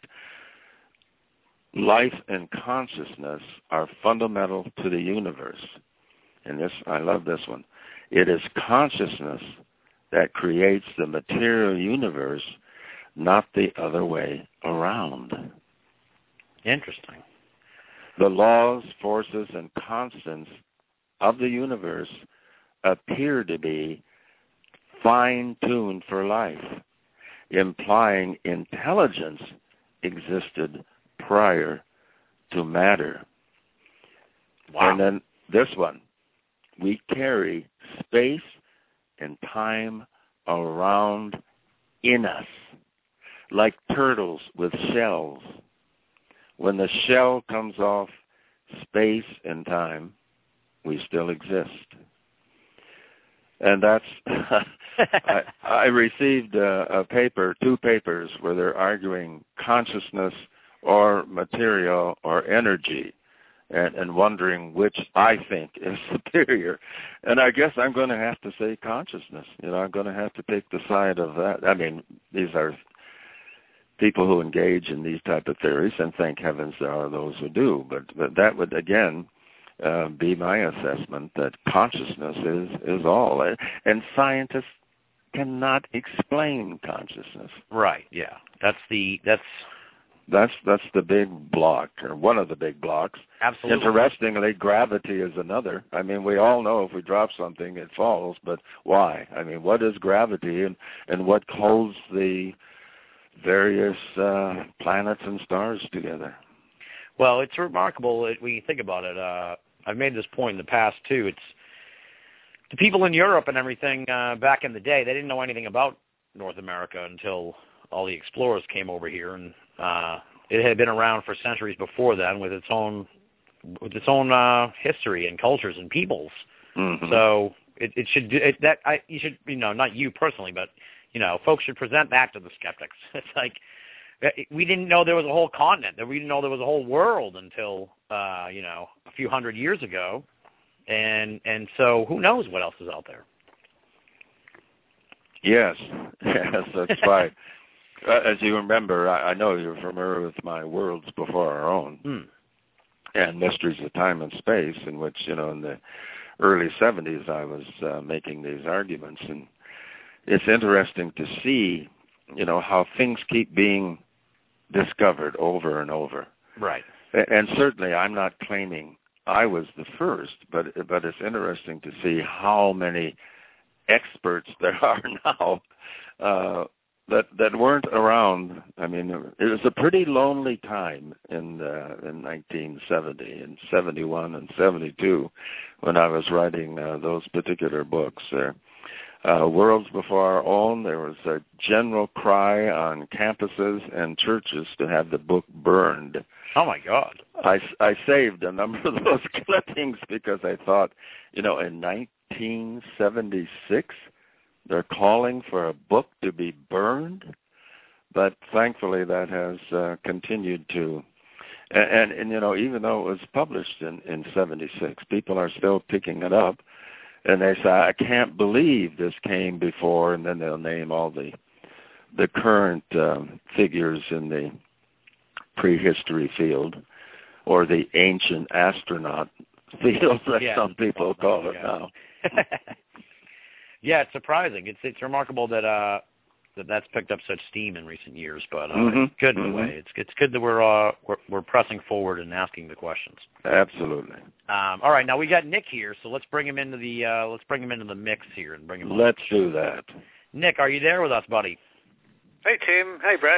S7: life and consciousness are fundamental to the universe. And this, I love this one. It is consciousness that creates the material universe, not the other way around.
S6: Interesting.
S7: The laws, forces, and constants of the universe appear to be fine-tuned for life, implying intelligence existed prior to matter.
S6: Wow.
S7: And then this one, we carry space and time around in us, like turtles with shells. When the shell comes off, space and time, we still exist. And that's, I, I received a, a paper, two papers, where they're arguing consciousness or material or energy, and, and wondering which I think is superior. And I guess I'm going to have to say consciousness. You know, I'm going to have to take the side of that. I mean, these are people who engage in these type of theories, and thank heavens there are those who do. But, but that would, again, uh, be my assessment, that consciousness is, is all. And scientists cannot explain consciousness.
S6: Right, yeah. That's the, that's...
S7: That's that's the big block, or one of the big blocks.
S6: Absolutely.
S7: Interestingly, gravity is another. I mean, we all know if we drop something, it falls, but why? I mean, what is gravity, and, and what holds the various uh, planets and stars together?
S6: Well, it's remarkable when you think about it. Uh, I've made this point in the past, too. It's the people in Europe and everything uh, back in the day, they didn't know anything about North America until all the explorers came over here, and uh, it had been around for centuries before then with its own with its own uh, history and cultures and peoples.
S7: Mm-hmm.
S6: So it, it should do it, that I you should you know not you personally, but you know folks should present that to the skeptics. It's like we didn't know there was a whole continent, that we didn't know there was a whole world until uh, you know a few hundred years ago, and and so who knows what else is out there.
S7: Yes, yes, that's right. Uh, as you remember, I, I know you're familiar with my Worlds Before Our Own
S6: hmm.
S7: and Mysteries of Time and Space, in which, you know, in the early seventies I was uh, making these arguments. And it's interesting to see, you know, how things keep being discovered over and over.
S6: Right.
S7: And, and certainly I'm not claiming I was the first, but but it's interesting to see how many experts there are now uh, that that weren't around. I mean, it was a pretty lonely time in uh, in nineteen seventy, and seventy-one, and seventy-two, when I was writing uh, those particular books. There, uh, Worlds Before Our Own. There was a general cry on campuses and churches to have the book burned.
S6: Oh my God!
S7: I I saved a number of those clippings because I thought, you know, in nineteen seventy-six. They're calling for a book to be burned, but thankfully that has uh, continued to, and, and, and, you know, even though it was published in, in seventy-six, people are still picking it up, and they say, I can't believe this came before, and then they'll name all the the current um, figures in the prehistory field, or the ancient astronaut field, that
S6: yeah,
S7: some people call it
S6: yeah.
S7: now.
S6: Yeah, it's surprising. It's it's remarkable that uh, that that's picked up such steam in recent years, but uh,
S7: mm-hmm.
S6: it's good in
S7: mm-hmm.
S6: a way. It's it's good that we're uh we're, we're pressing forward and asking the questions.
S7: Absolutely.
S6: Um, all right, now we got Nick here, so let's bring him into the uh, let's bring him into the mix here and bring him.
S7: Let's
S6: on.
S7: do that.
S6: Nick, are you there with us, buddy?
S8: Hey Tim. Hey Brad.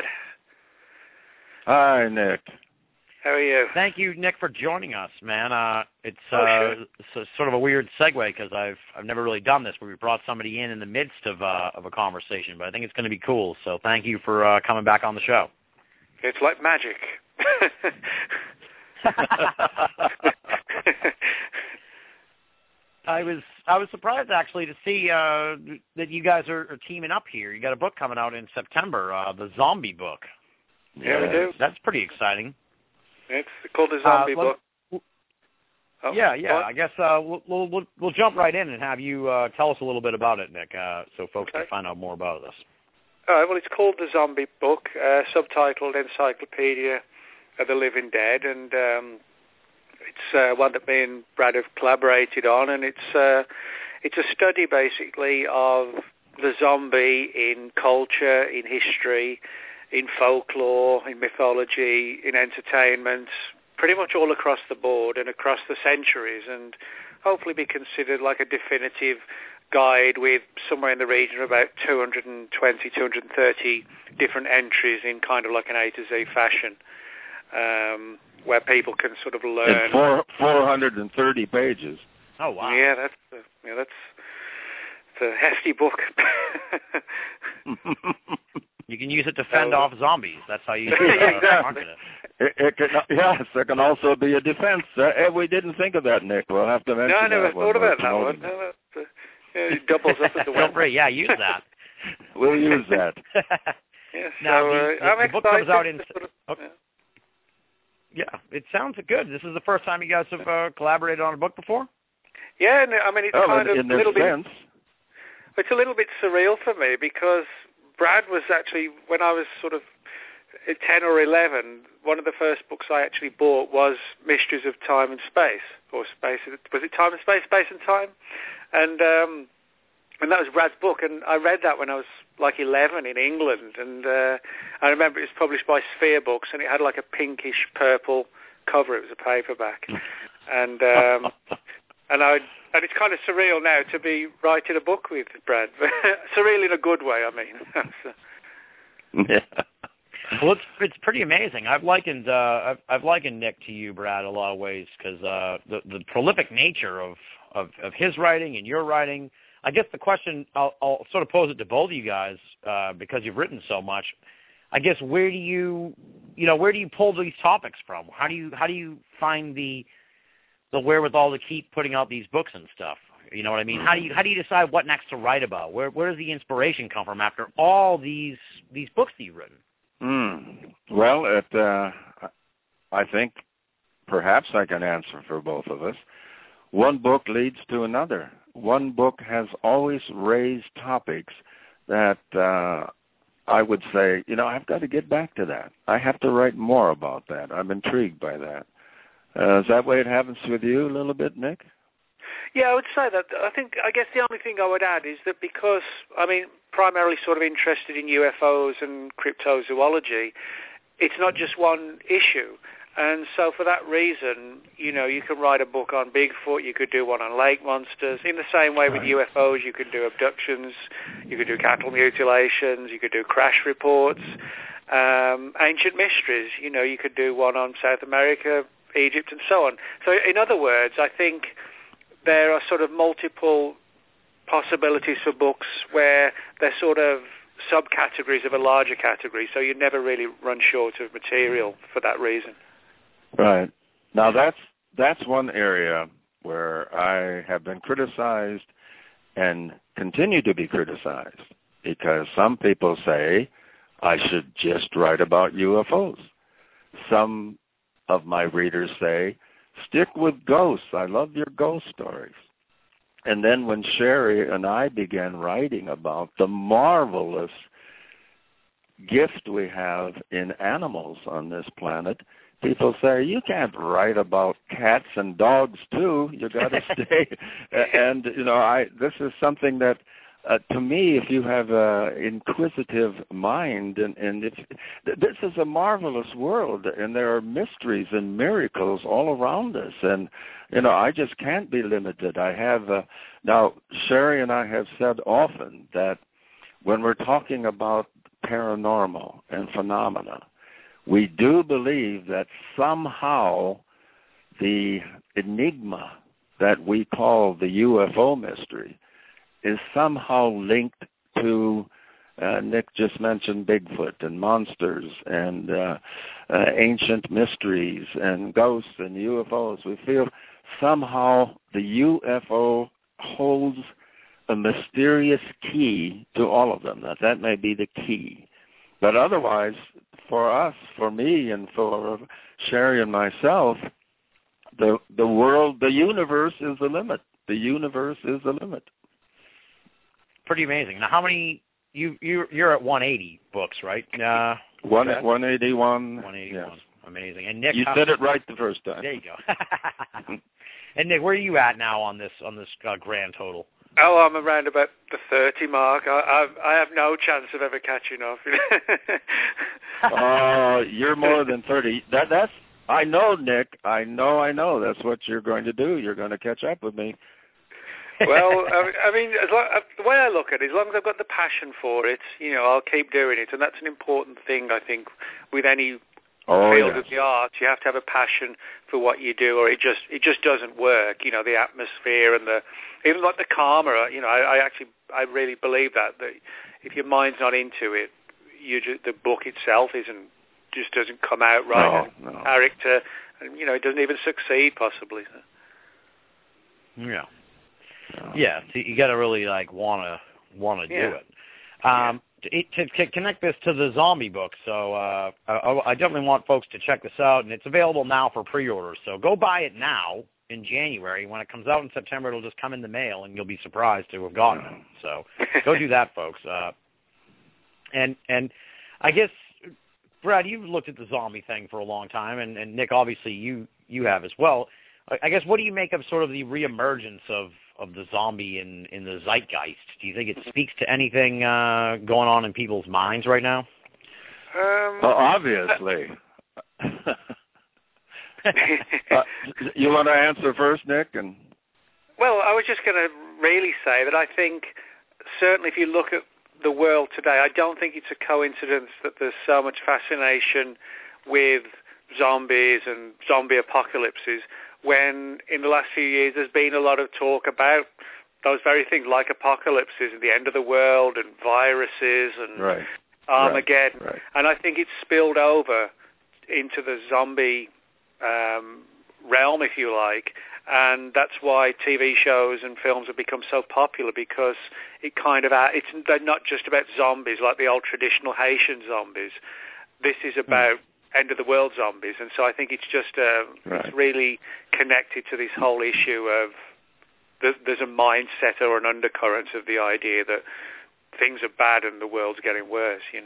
S7: Hi, Nick.
S8: How are you?
S6: Thank you, Nick, for joining us, man. Uh, it's
S8: oh,
S6: uh,
S8: sure.
S6: it's sort of a weird segue because I've I've never really done this where we brought somebody in in the midst of uh, of a conversation, but I think it's going to be cool. So thank you for uh, coming back on the show.
S8: It's like magic.
S6: I was I was surprised actually to see uh, that you guys are, are teaming up here. You got a book coming out in September, uh, the zombie book.
S8: Yeah, we do.
S6: That's pretty exciting.
S8: It's called the zombie
S6: uh,
S8: book.
S6: Oh, yeah, yeah.
S8: what?
S6: I guess uh, we'll, we'll we'll jump right in and have you uh, tell us a little bit about it, Nick, uh, so folks
S8: okay.
S6: can find out more about this.
S8: All right. Well, it's called the Zombie Book, uh, subtitled Encyclopedia of the Living Dead, and um, it's uh, one that me and Brad have collaborated on, and it's uh, it's a study basically of the zombie in culture, in history, in folklore, in mythology, in entertainment, pretty much all across the board and across the centuries, and hopefully be considered like a definitive guide with somewhere in the region of about two hundred twenty, two hundred thirty different entries in kind of like an A to Z fashion, um, where people can sort of learn.
S7: In four, four hundred thirty pages.
S6: Oh, wow.
S8: Yeah, that's, uh, yeah, that's it's a hefty book.
S6: You can use it to fend
S8: oh.
S6: off zombies. That's how you uh,
S7: exactly.
S6: market it.
S7: It, it can, yes, there can also be a defense. Uh, we didn't think of that, Nick. We'll have to mention
S8: no, I never
S7: that
S8: thought
S7: when
S8: about that one. No, that, uh, yeah, it doubles up as a
S6: Feel
S8: weapon.
S6: free. Yeah, use that.
S7: We'll use that.
S8: Yeah,
S6: Now,
S8: so,
S6: the,
S8: uh,
S6: the,
S8: I'm
S6: the book comes out in...
S8: sort of,
S6: okay.
S8: yeah.
S6: Yeah, it sounds good. This is the first time you guys have uh, collaborated on a book before?
S8: Yeah, and, I mean, it's
S7: oh,
S8: kind
S7: in,
S8: of
S7: in
S8: a little
S7: this
S8: bit...
S7: sense.
S8: It's a little bit surreal for me because Brad was actually, when I was sort of ten or eleven, one of the first books I actually bought was Mysteries of Time and Space, or Space, was it Time and Space, Space and Time? And um, and that was Brad's book, and I read that when I was like eleven in England, and uh, I remember it was published by Sphere Books, and it had like a pinkish purple cover. It was a paperback, and um, and I and it's kind of surreal now to be writing a book with Brad. Surreal in a good way, I mean. So.
S7: Yeah.
S6: Well, it's it's pretty amazing. I've likened uh, I've, I've likened Nick to you, Brad, a lot of ways because uh, the the prolific nature of, of, of his writing and your writing. I guess the question I'll, I'll sort of pose it to both of you guys uh, because you've written so much. I guess where do you you know where do you pull these topics from? How do you how do you find the the wherewithal to keep putting out these books and stuff? You know what I mean? How do you how do you decide what next to write about? Where where does the inspiration come from after all these these books that you've written?
S7: Mm. Well, it, uh, I think perhaps I can answer for both of us. One book leads to another. One book has always raised topics that uh, I would say, you know, I've got to get back to that. I have to write more about that. I'm intrigued by that. Uh, is that the way it happens with you a little bit, Nick?
S8: Yeah, I would say that. I think, I guess the only thing I would add is that because, I mean, primarily sort of interested in U F Os and cryptozoology, it's not just one issue. And so for that reason, you know, you can write a book on Bigfoot, you could do one on lake monsters. In the same way with U F Os, you could do abductions, you could do cattle mutilations, you could do crash reports, um, ancient mysteries, you know, you could do one on South America, Egypt, and so on. So in other words, I think there are sort of multiple possibilities for books where they're sort of subcategories of a larger category, so you never really run short of material for that reason.
S7: Right. Now that's that's one area where I have been criticized and continue to be criticized because some people say I should just write about U F Os. Some of my readers say, stick with ghosts. I love your ghost stories. And then when Sherry and I began writing about the marvelous gift we have in animals on this planet, people say, you can't write about cats and dogs too. You got to stay. And, you know, I this is something that uh, to me, if you have an inquisitive mind, and, and if, this is a marvelous world, and there are mysteries and miracles all around us, and, you know, I just can't be limited. I have, uh, now, Sherry and I have said often that when we're talking about paranormal and phenomena, we do believe that somehow the enigma that we call the U F O mystery is somehow linked to, uh, Nick just mentioned Bigfoot and monsters and uh, uh, ancient mysteries and ghosts and U F Os. We feel somehow the U F O holds a mysterious key to all of them, that that may be the key. But otherwise, for us, for me and for Sherry and myself, the the world, the universe is the limit. The universe is the limit.
S6: Pretty amazing. Now, how many, you, you, you're at one eighty books, right? Uh,
S7: One, one eighty-one.
S6: one eighty-one. Yes. Amazing. And
S7: Nick, you
S6: how,
S7: said it right the first time.
S6: There you go. And Nick, where are you at now on this on this uh, grand total?
S8: Oh, I'm around about the thirty mark. I, I, I have no chance of ever catching up.
S7: Oh, uh, you're more than thirty. That that's. I know, Nick. I know. I know. That's what you're going to do. You're going to catch up with me.
S8: Well, I, I mean, as long, the way I look at it, as long as I've got the passion for it, you know, I'll keep doing it, and that's an important thing, I think, with any
S7: oh,
S8: field
S7: yes.
S8: of the arts. You have to have a passion for what you do, or it just it just doesn't work. You know, the atmosphere and the even like the karma. You know, I, I actually I really believe that that if your mind's not into it, you just, the book itself isn't just doesn't come out right.
S7: No, no.
S8: Character, and you know, it doesn't even succeed possibly. So.
S6: Yeah. Yeah, so you got to really like want to want to
S8: yeah.
S6: do it. Um, to, to, to connect this to the zombie book, so uh, I, I definitely want folks to check this out, and it's available now for pre-orders. So go buy it now in January. When it comes out in September, it'll just come in the mail, and you'll be surprised to have gotten it. So go do that, folks. Uh, and and I guess, Brad, you've looked at the zombie thing for a long time, and, and Nick, obviously you you have as well. I guess, what do you make of sort of the reemergence of, of the zombie in, in the zeitgeist? Do you think it speaks to anything uh, going on in people's minds right now?
S8: Um,
S7: well, obviously. uh, you want to answer first, Nick? And
S8: Well, I was just going to really say that I think, certainly if you look at the world today, I don't think it's a coincidence that there's so much fascination with zombies and zombie apocalypses, when in the last few years there's been a lot of talk about those very things like apocalypses and the end of the world and viruses and
S7: right.
S8: Armageddon.
S7: Right. Right.
S8: And I think it's spilled over into the zombie um, realm, if you like. And that's why T V shows and films have become so popular, because it kind of, it's they're not just about zombies like the old traditional Haitian zombies. This is about mm. end of the world zombies, and so I think it's just uh,
S7: right.
S8: it's really connected to this whole issue of the, there's a mindset or an undercurrent of the idea that things are bad and the world's getting worse, you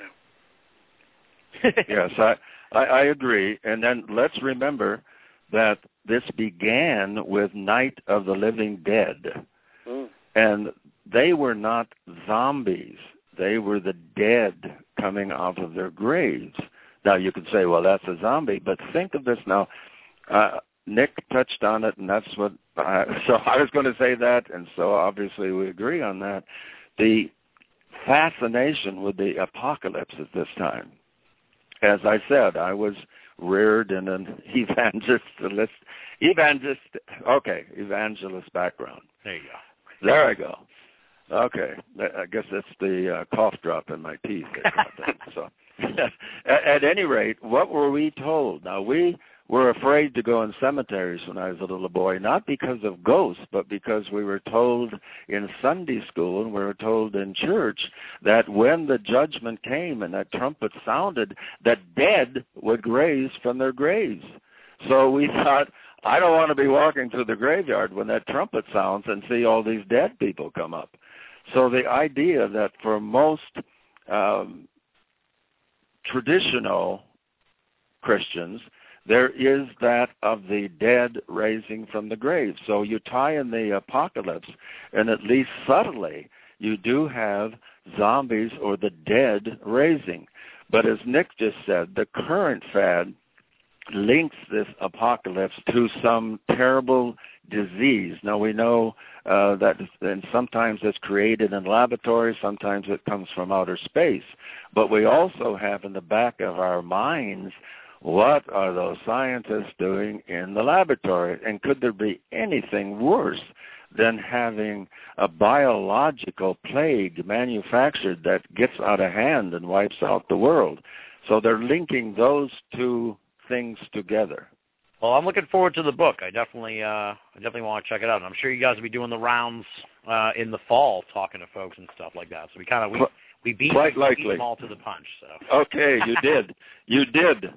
S8: know.
S7: Yes, I, I I agree. And then let's remember that this began with Night of the Living Dead,
S8: mm.
S7: and they were not zombies; they were the dead coming out of their graves. Now, you could say, well, that's a zombie, but think of this now. Uh, Nick touched on it, and that's what I, so I was going to say that, and so obviously we agree on that. The fascination with the apocalypse at this time. As I said, I was reared in an evangelist, evangelist, okay, evangelist background.
S6: There you go.
S7: There I go. Okay, I guess that's the uh, cough drop in my teeth. So. at, at any rate, what were we told? Now, we were afraid to go in cemeteries when I was a little boy, not because of ghosts, but because we were told in Sunday school and we were told in church that when the judgment came and that trumpet sounded, that dead would raise from their graves. So we thought, I don't want to be walking through the graveyard when that trumpet sounds and see all these dead people come up. So the idea that for most um, traditional Christians, there is that of the dead raising from the grave. So you tie in the apocalypse, and at least subtly, you do have zombies or the dead raising. But as Nick just said, the current fad links this apocalypse to some terrible disease. Now, we know uh, that and sometimes it's created in laboratories, sometimes it comes from outer space. But we also have in the back of our minds, what are those scientists doing in the laboratory? And could there be anything worse than having a biological plague manufactured that gets out of hand and wipes out the world? So they're linking those two things together.
S6: Well, I'm looking forward to the book. I definitely, uh, I definitely want to check it out. And I'm sure you guys will be doing the rounds uh, in the fall, talking to folks and stuff like that. So we kind of we we beat,
S7: Quite
S6: we
S7: likely.
S6: beat them all to the punch. So
S7: okay, you did, you did.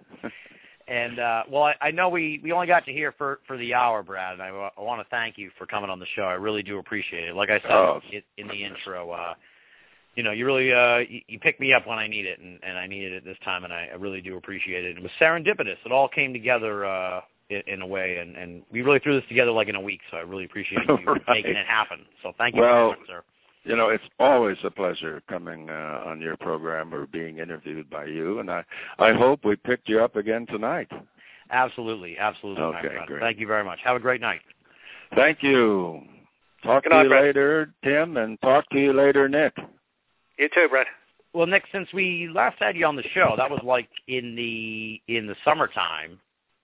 S6: And uh, well, I, I know we, we only got to hear for, for the hour, Brad, and I, I want to thank you for coming on the show. I really do appreciate it. Like I said
S7: oh.
S6: in, in the intro, uh, you know, you really uh, you, you pick me up when I need it, and, and I needed it this time, and I, I really do appreciate it. It was serendipitous. It all came together uh, in, in a way, and, and we really threw this together like in a week, so I really appreciate you
S7: right.
S6: making it happen. So thank you
S7: well,
S6: very much, sir.
S7: You know, it's always a pleasure coming uh, on your program or being interviewed by you, and I, I hope we picked you up again tonight.
S6: Absolutely, absolutely,
S7: okay,
S6: my friend.
S7: Great.
S6: Thank you very much. Have a great night.
S7: Thank you. Talk
S8: Good
S7: to
S8: night,
S7: you
S8: Brett.
S7: later, Tim, and talk to you later, Nick.
S8: You too, Brett.
S6: Well, Nick, since we last had you on the show, that was like in the in the summertime.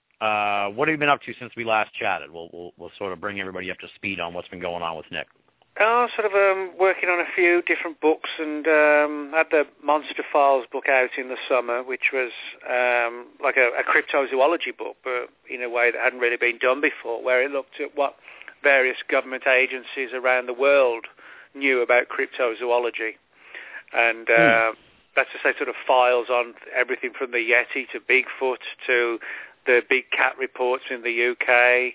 S6: Uh, what have you been up to since we last chatted? We'll, we'll we'll sort of bring everybody up to speed on what's been going on with Nick.
S8: Oh, sort of um, working on a few different books, and um, had the Monster Files book out in the summer, which was um, like a, a cryptozoology book, but in a way that hadn't really been done before, where it looked at what various government agencies around the world knew about cryptozoology. And uh, mm. that's to say sort of files on everything from the Yeti to Bigfoot to the big cat reports in the U K,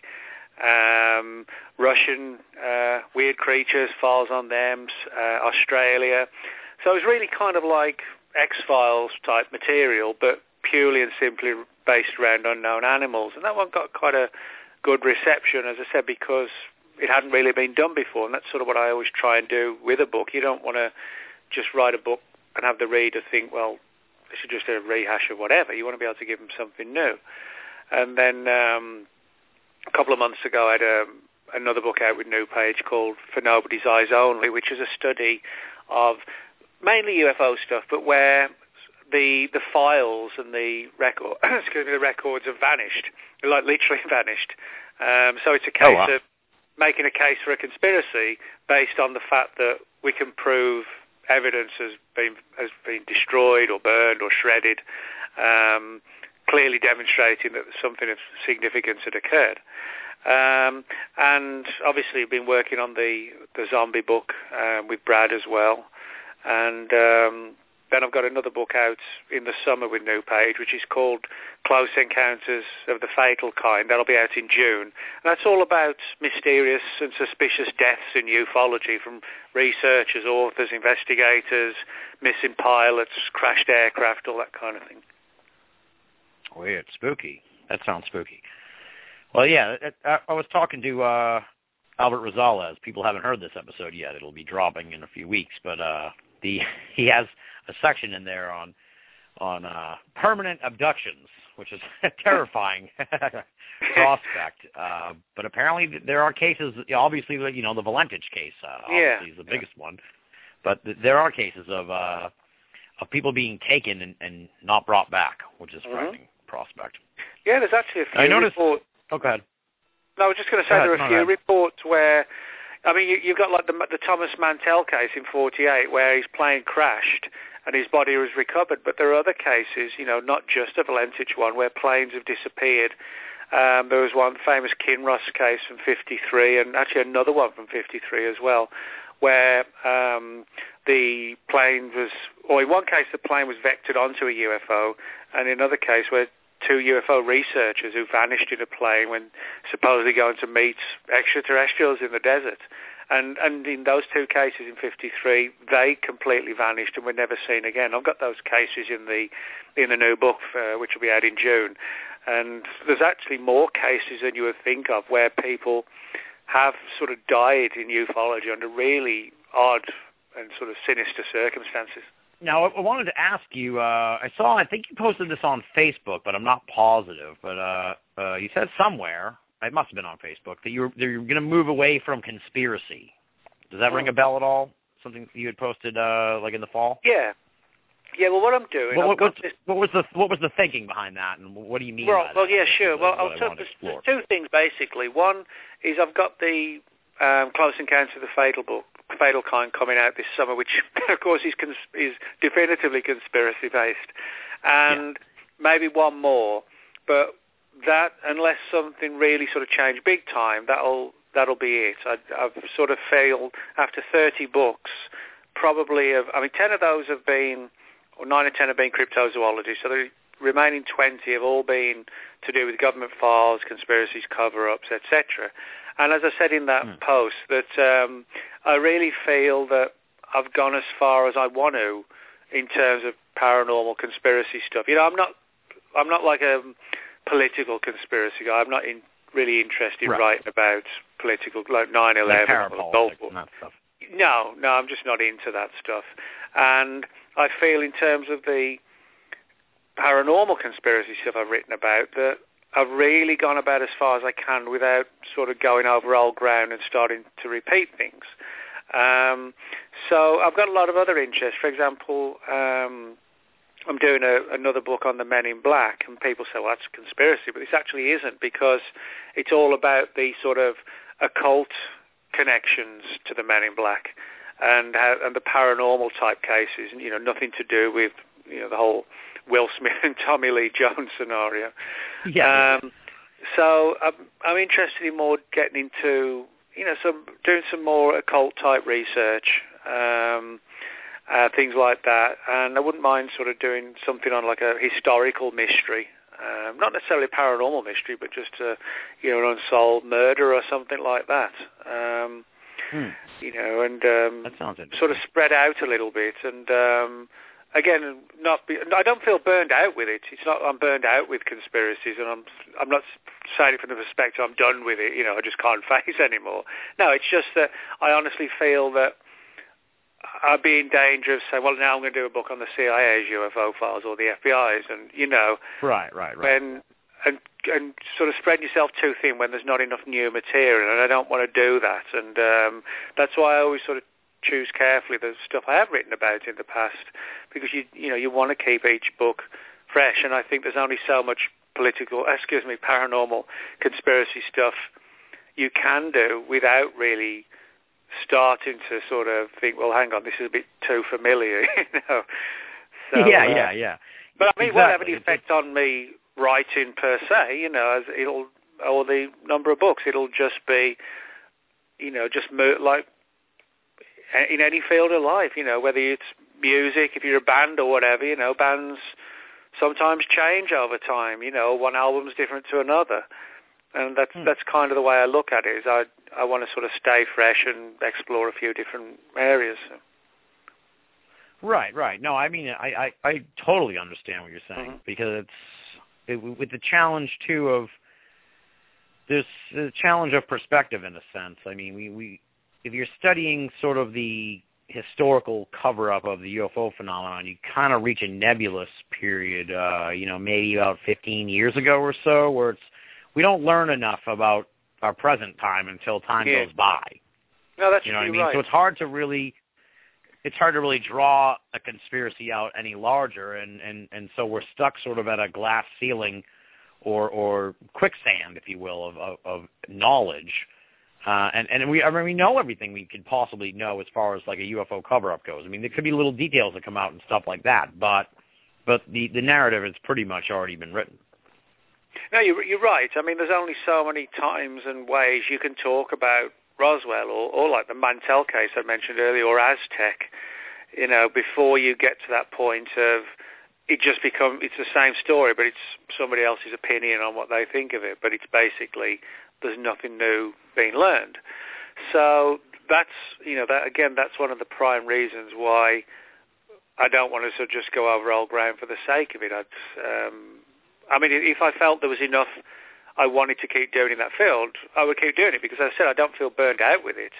S8: um, Russian uh, weird creatures, files on them, uh, Australia. So it was really kind of like X-Files type material, but purely and simply based around unknown animals. And that one got quite a good reception, as I said, because it hadn't really been done before. And that's sort of what I always try and do with a book. You don't want to just write a book and have the reader think, well, this is just a rehash of whatever. You want to be able to give them something new. And then um, a couple of months ago, I had a, another book out with New Page called For Nobody's Eyes Only, which is a study of mainly U F O stuff, but where the the files and the record, excuse me, the records have vanished, like literally vanished. Um, so it's a case oh, wow. of making a case for a conspiracy based on the fact that we can prove evidence has been has been destroyed or burned or shredded, um, clearly demonstrating that something of significance had occurred. Um, and obviously I've been working on the, the zombie book uh, with Brad as well. And um, then I've got another book out in the summer with New Page, which is called Close Encounters of the Fatal Kind. That'll be out in June. And that's all about mysterious and suspicious deaths in ufology, from researchers, authors, investigators, missing pilots, crashed aircraft, all that kind of thing.
S6: Weird. Spooky. That sounds spooky. Well, yeah, I, I was talking to uh, Albert Rosales. People haven't heard this episode yet. It'll be dropping in a few weeks, but uh, the he has a section in there on on uh, permanent abductions, which is a terrifying prospect. Uh, but apparently there are cases, obviously, you know, the Valentage case uh, obviously
S8: yeah.
S6: is the biggest yeah. one, but th- there are cases of uh, of people being taken and, and not brought back, which is a frightening mm-hmm. prospect.
S8: Yeah, there's actually a few
S6: I noticed,
S8: reports.
S6: Oh, go ahead.
S8: No, I was just going to say
S6: ahead,
S8: there are a few reports where, I mean, you, you've got like the, the Thomas Mantell case in forty-eight where his plane crashed and his body was recovered, but there are other cases, you know, not just a Valentage one, where planes have disappeared. Um, there was one famous Kinross case from fifty-three, and actually another one from fifty-three as well, where um, the plane was, or in one case the plane was vectored onto a U F O, and in another case where two U F O researchers who vanished in a plane when supposedly going to meet extraterrestrials in the desert. And and in those two cases in fifty-three, they completely vanished and were never seen again. I've got those cases in the in the new book, uh, which will be out in June. And there's actually more cases than you would think of where people have sort of died in ufology under really odd and sort of sinister circumstances.
S6: Now, I wanted to ask you, uh, I saw, I think you posted this on Facebook, but I'm not positive, but uh, uh, you said somewhere, it must have been on Facebook, that you were, that you were going to move away from conspiracy. Does that oh. ring a bell at all? Something you had posted uh, like in the fall?
S8: Yeah. Yeah, well, what I'm doing...
S6: Well, what, what, what, was the, what was the thinking behind that, and what do you mean
S8: well,
S6: by that?
S8: Well, yeah, sure. Well, I'll
S6: t-
S8: there's two things, basically. One is I've got the um, Close Encounters of the Fatal book, Fatal Kind coming out this summer, which, of course, is cons- is definitively conspiracy-based, and yeah. maybe one more. But that, unless something really sort of changed big time, that'll that'll be it. I, I've sort of failed after thirty books. Probably, of, I mean, ten of those have been, or nine or ten have been cryptozoology. So the remaining twenty have all been to do with government files, conspiracies, cover-ups, et cetera. And as I said in that mm. post, that um, I really feel that I've gone as far as I want to in terms of paranormal conspiracy stuff. You know, I'm not, I'm not like a political conspiracy guy. I'm not in, really interested
S6: right.
S8: in writing about political, like nine eleven
S6: like
S8: or
S6: that stuff.
S8: No, no, I'm just not into that stuff. And I feel in terms of the paranormal conspiracy stuff I've written about that I've really gone about as far as I can without sort of going over old ground and starting to repeat things. Um, so I've got a lot of other interests. For example, um, I'm doing a, another book on the Men in Black, and people say, well, that's a conspiracy, but this actually isn't, because it's all about the sort of occult connections to the Men in Black and how, and the paranormal type cases, and, you know, nothing to do with, you know, the whole Will Smith and Tommy Lee Jones scenario.
S6: Yeah.
S8: Um, so I'm, I'm interested in more getting into, you know, some doing some more occult type research, um, uh, things like that. And I wouldn't mind sort of doing something on like a historical mystery, um, not necessarily a paranormal mystery, but just a, you know, an unsolved murder or something like that. Um,
S6: hmm.
S8: You know, and um,
S6: that sounds interesting.
S8: Sort of spread out a little bit and. Um, Again, not be, I don't feel burned out with it. It's not I'm burned out with conspiracies, and I'm I'm not saying it from the perspective I'm done with it. You know, I just can't face anymore. No, it's just that I honestly feel that I'd be in danger of saying, well, now I'm going to do a book on the C I A's U F O files or the F B I's, and you know,
S6: right, right, right,
S8: when and and sort of spread yourself too thin when there's not enough new material, and I don't want to do that, and um, that's why I always sort of choose carefully the stuff I have written about in the past, because you you know you want to keep each book fresh, and I think there's only so much political, excuse me, paranormal conspiracy stuff you can do without really starting to sort of think, well, hang on, this is a bit too familiar, you know. So,
S6: yeah,
S8: uh,
S6: yeah, yeah.
S8: But I mean,
S6: exactly.
S8: it won't have any effect on me writing per se, you know, as it'll or the number of books. It'll just be, you know, just mo- like. in any field of life, you know, whether it's music, if you're a band or whatever, you know, bands sometimes change over time, you know, one album's different to another. And that's hmm. that's kind of the way I look at it, is I I want to sort of stay fresh and explore a few different areas.
S6: Right, right. No, I mean, I, I, I totally understand what you're saying, mm-hmm. because it's, it, with the challenge, too, of, there's the challenge of perspective, in a sense. I mean, we, we if you're studying sort of the historical cover-up of the U F O phenomenon, you kind of reach a nebulous period, uh, you know, maybe about fifteen years ago or so, where it's, we don't learn enough about our present time until time
S8: yeah.
S6: goes by.
S8: No, that's
S6: you know what I mean?
S8: right.
S6: So it's hard to really, it's hard to really draw a conspiracy out any larger, and, and, and so we're stuck sort of at a glass ceiling or or quicksand, if you will, of of, of knowledge. Uh, and and we I mean we know everything we could possibly know as far as like a U F O cover-up goes. I mean, there could be little details that come out and stuff like that, but but the the narrative has pretty much already been written.
S8: No, you're, you're right. I mean, there's only so many times and ways you can talk about Roswell or, or like the Mantell case I mentioned earlier, or Aztec, you know, before you get to that point of it just become, it's the same story, but it's somebody else's opinion on what they think of it, but it's basically, there's nothing new being learned. So that's, you know, that again, that's one of the prime reasons why I don't want to sort of just go over old ground for the sake of it. I'd, um, I mean, if I felt there was enough I wanted to keep doing in that field, I would keep doing it, because as I said, I don't feel burned out with it.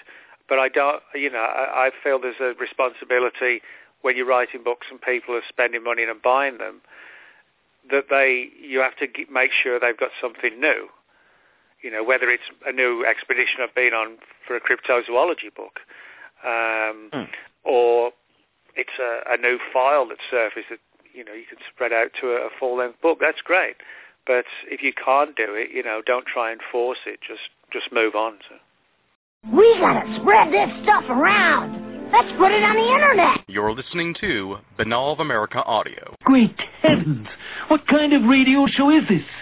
S8: but I don't, you know, I, I feel there's a responsibility when you're writing books and people are spending money and buying them, that they, you have to g- make sure they've got something new. You know, whether it's a new expedition I've been on for a cryptozoology book, um, mm. or it's a, a new file that's surfaced that, you know, you can spread out to a, a full-length book. That's great. But if you can't do it, you know, don't try and force it. Just just move on. So.
S9: We gotta spread this stuff around. Let's put it on the internet.
S5: You're listening to Banal of America Audio.
S10: Great heavens! What kind of radio show is this?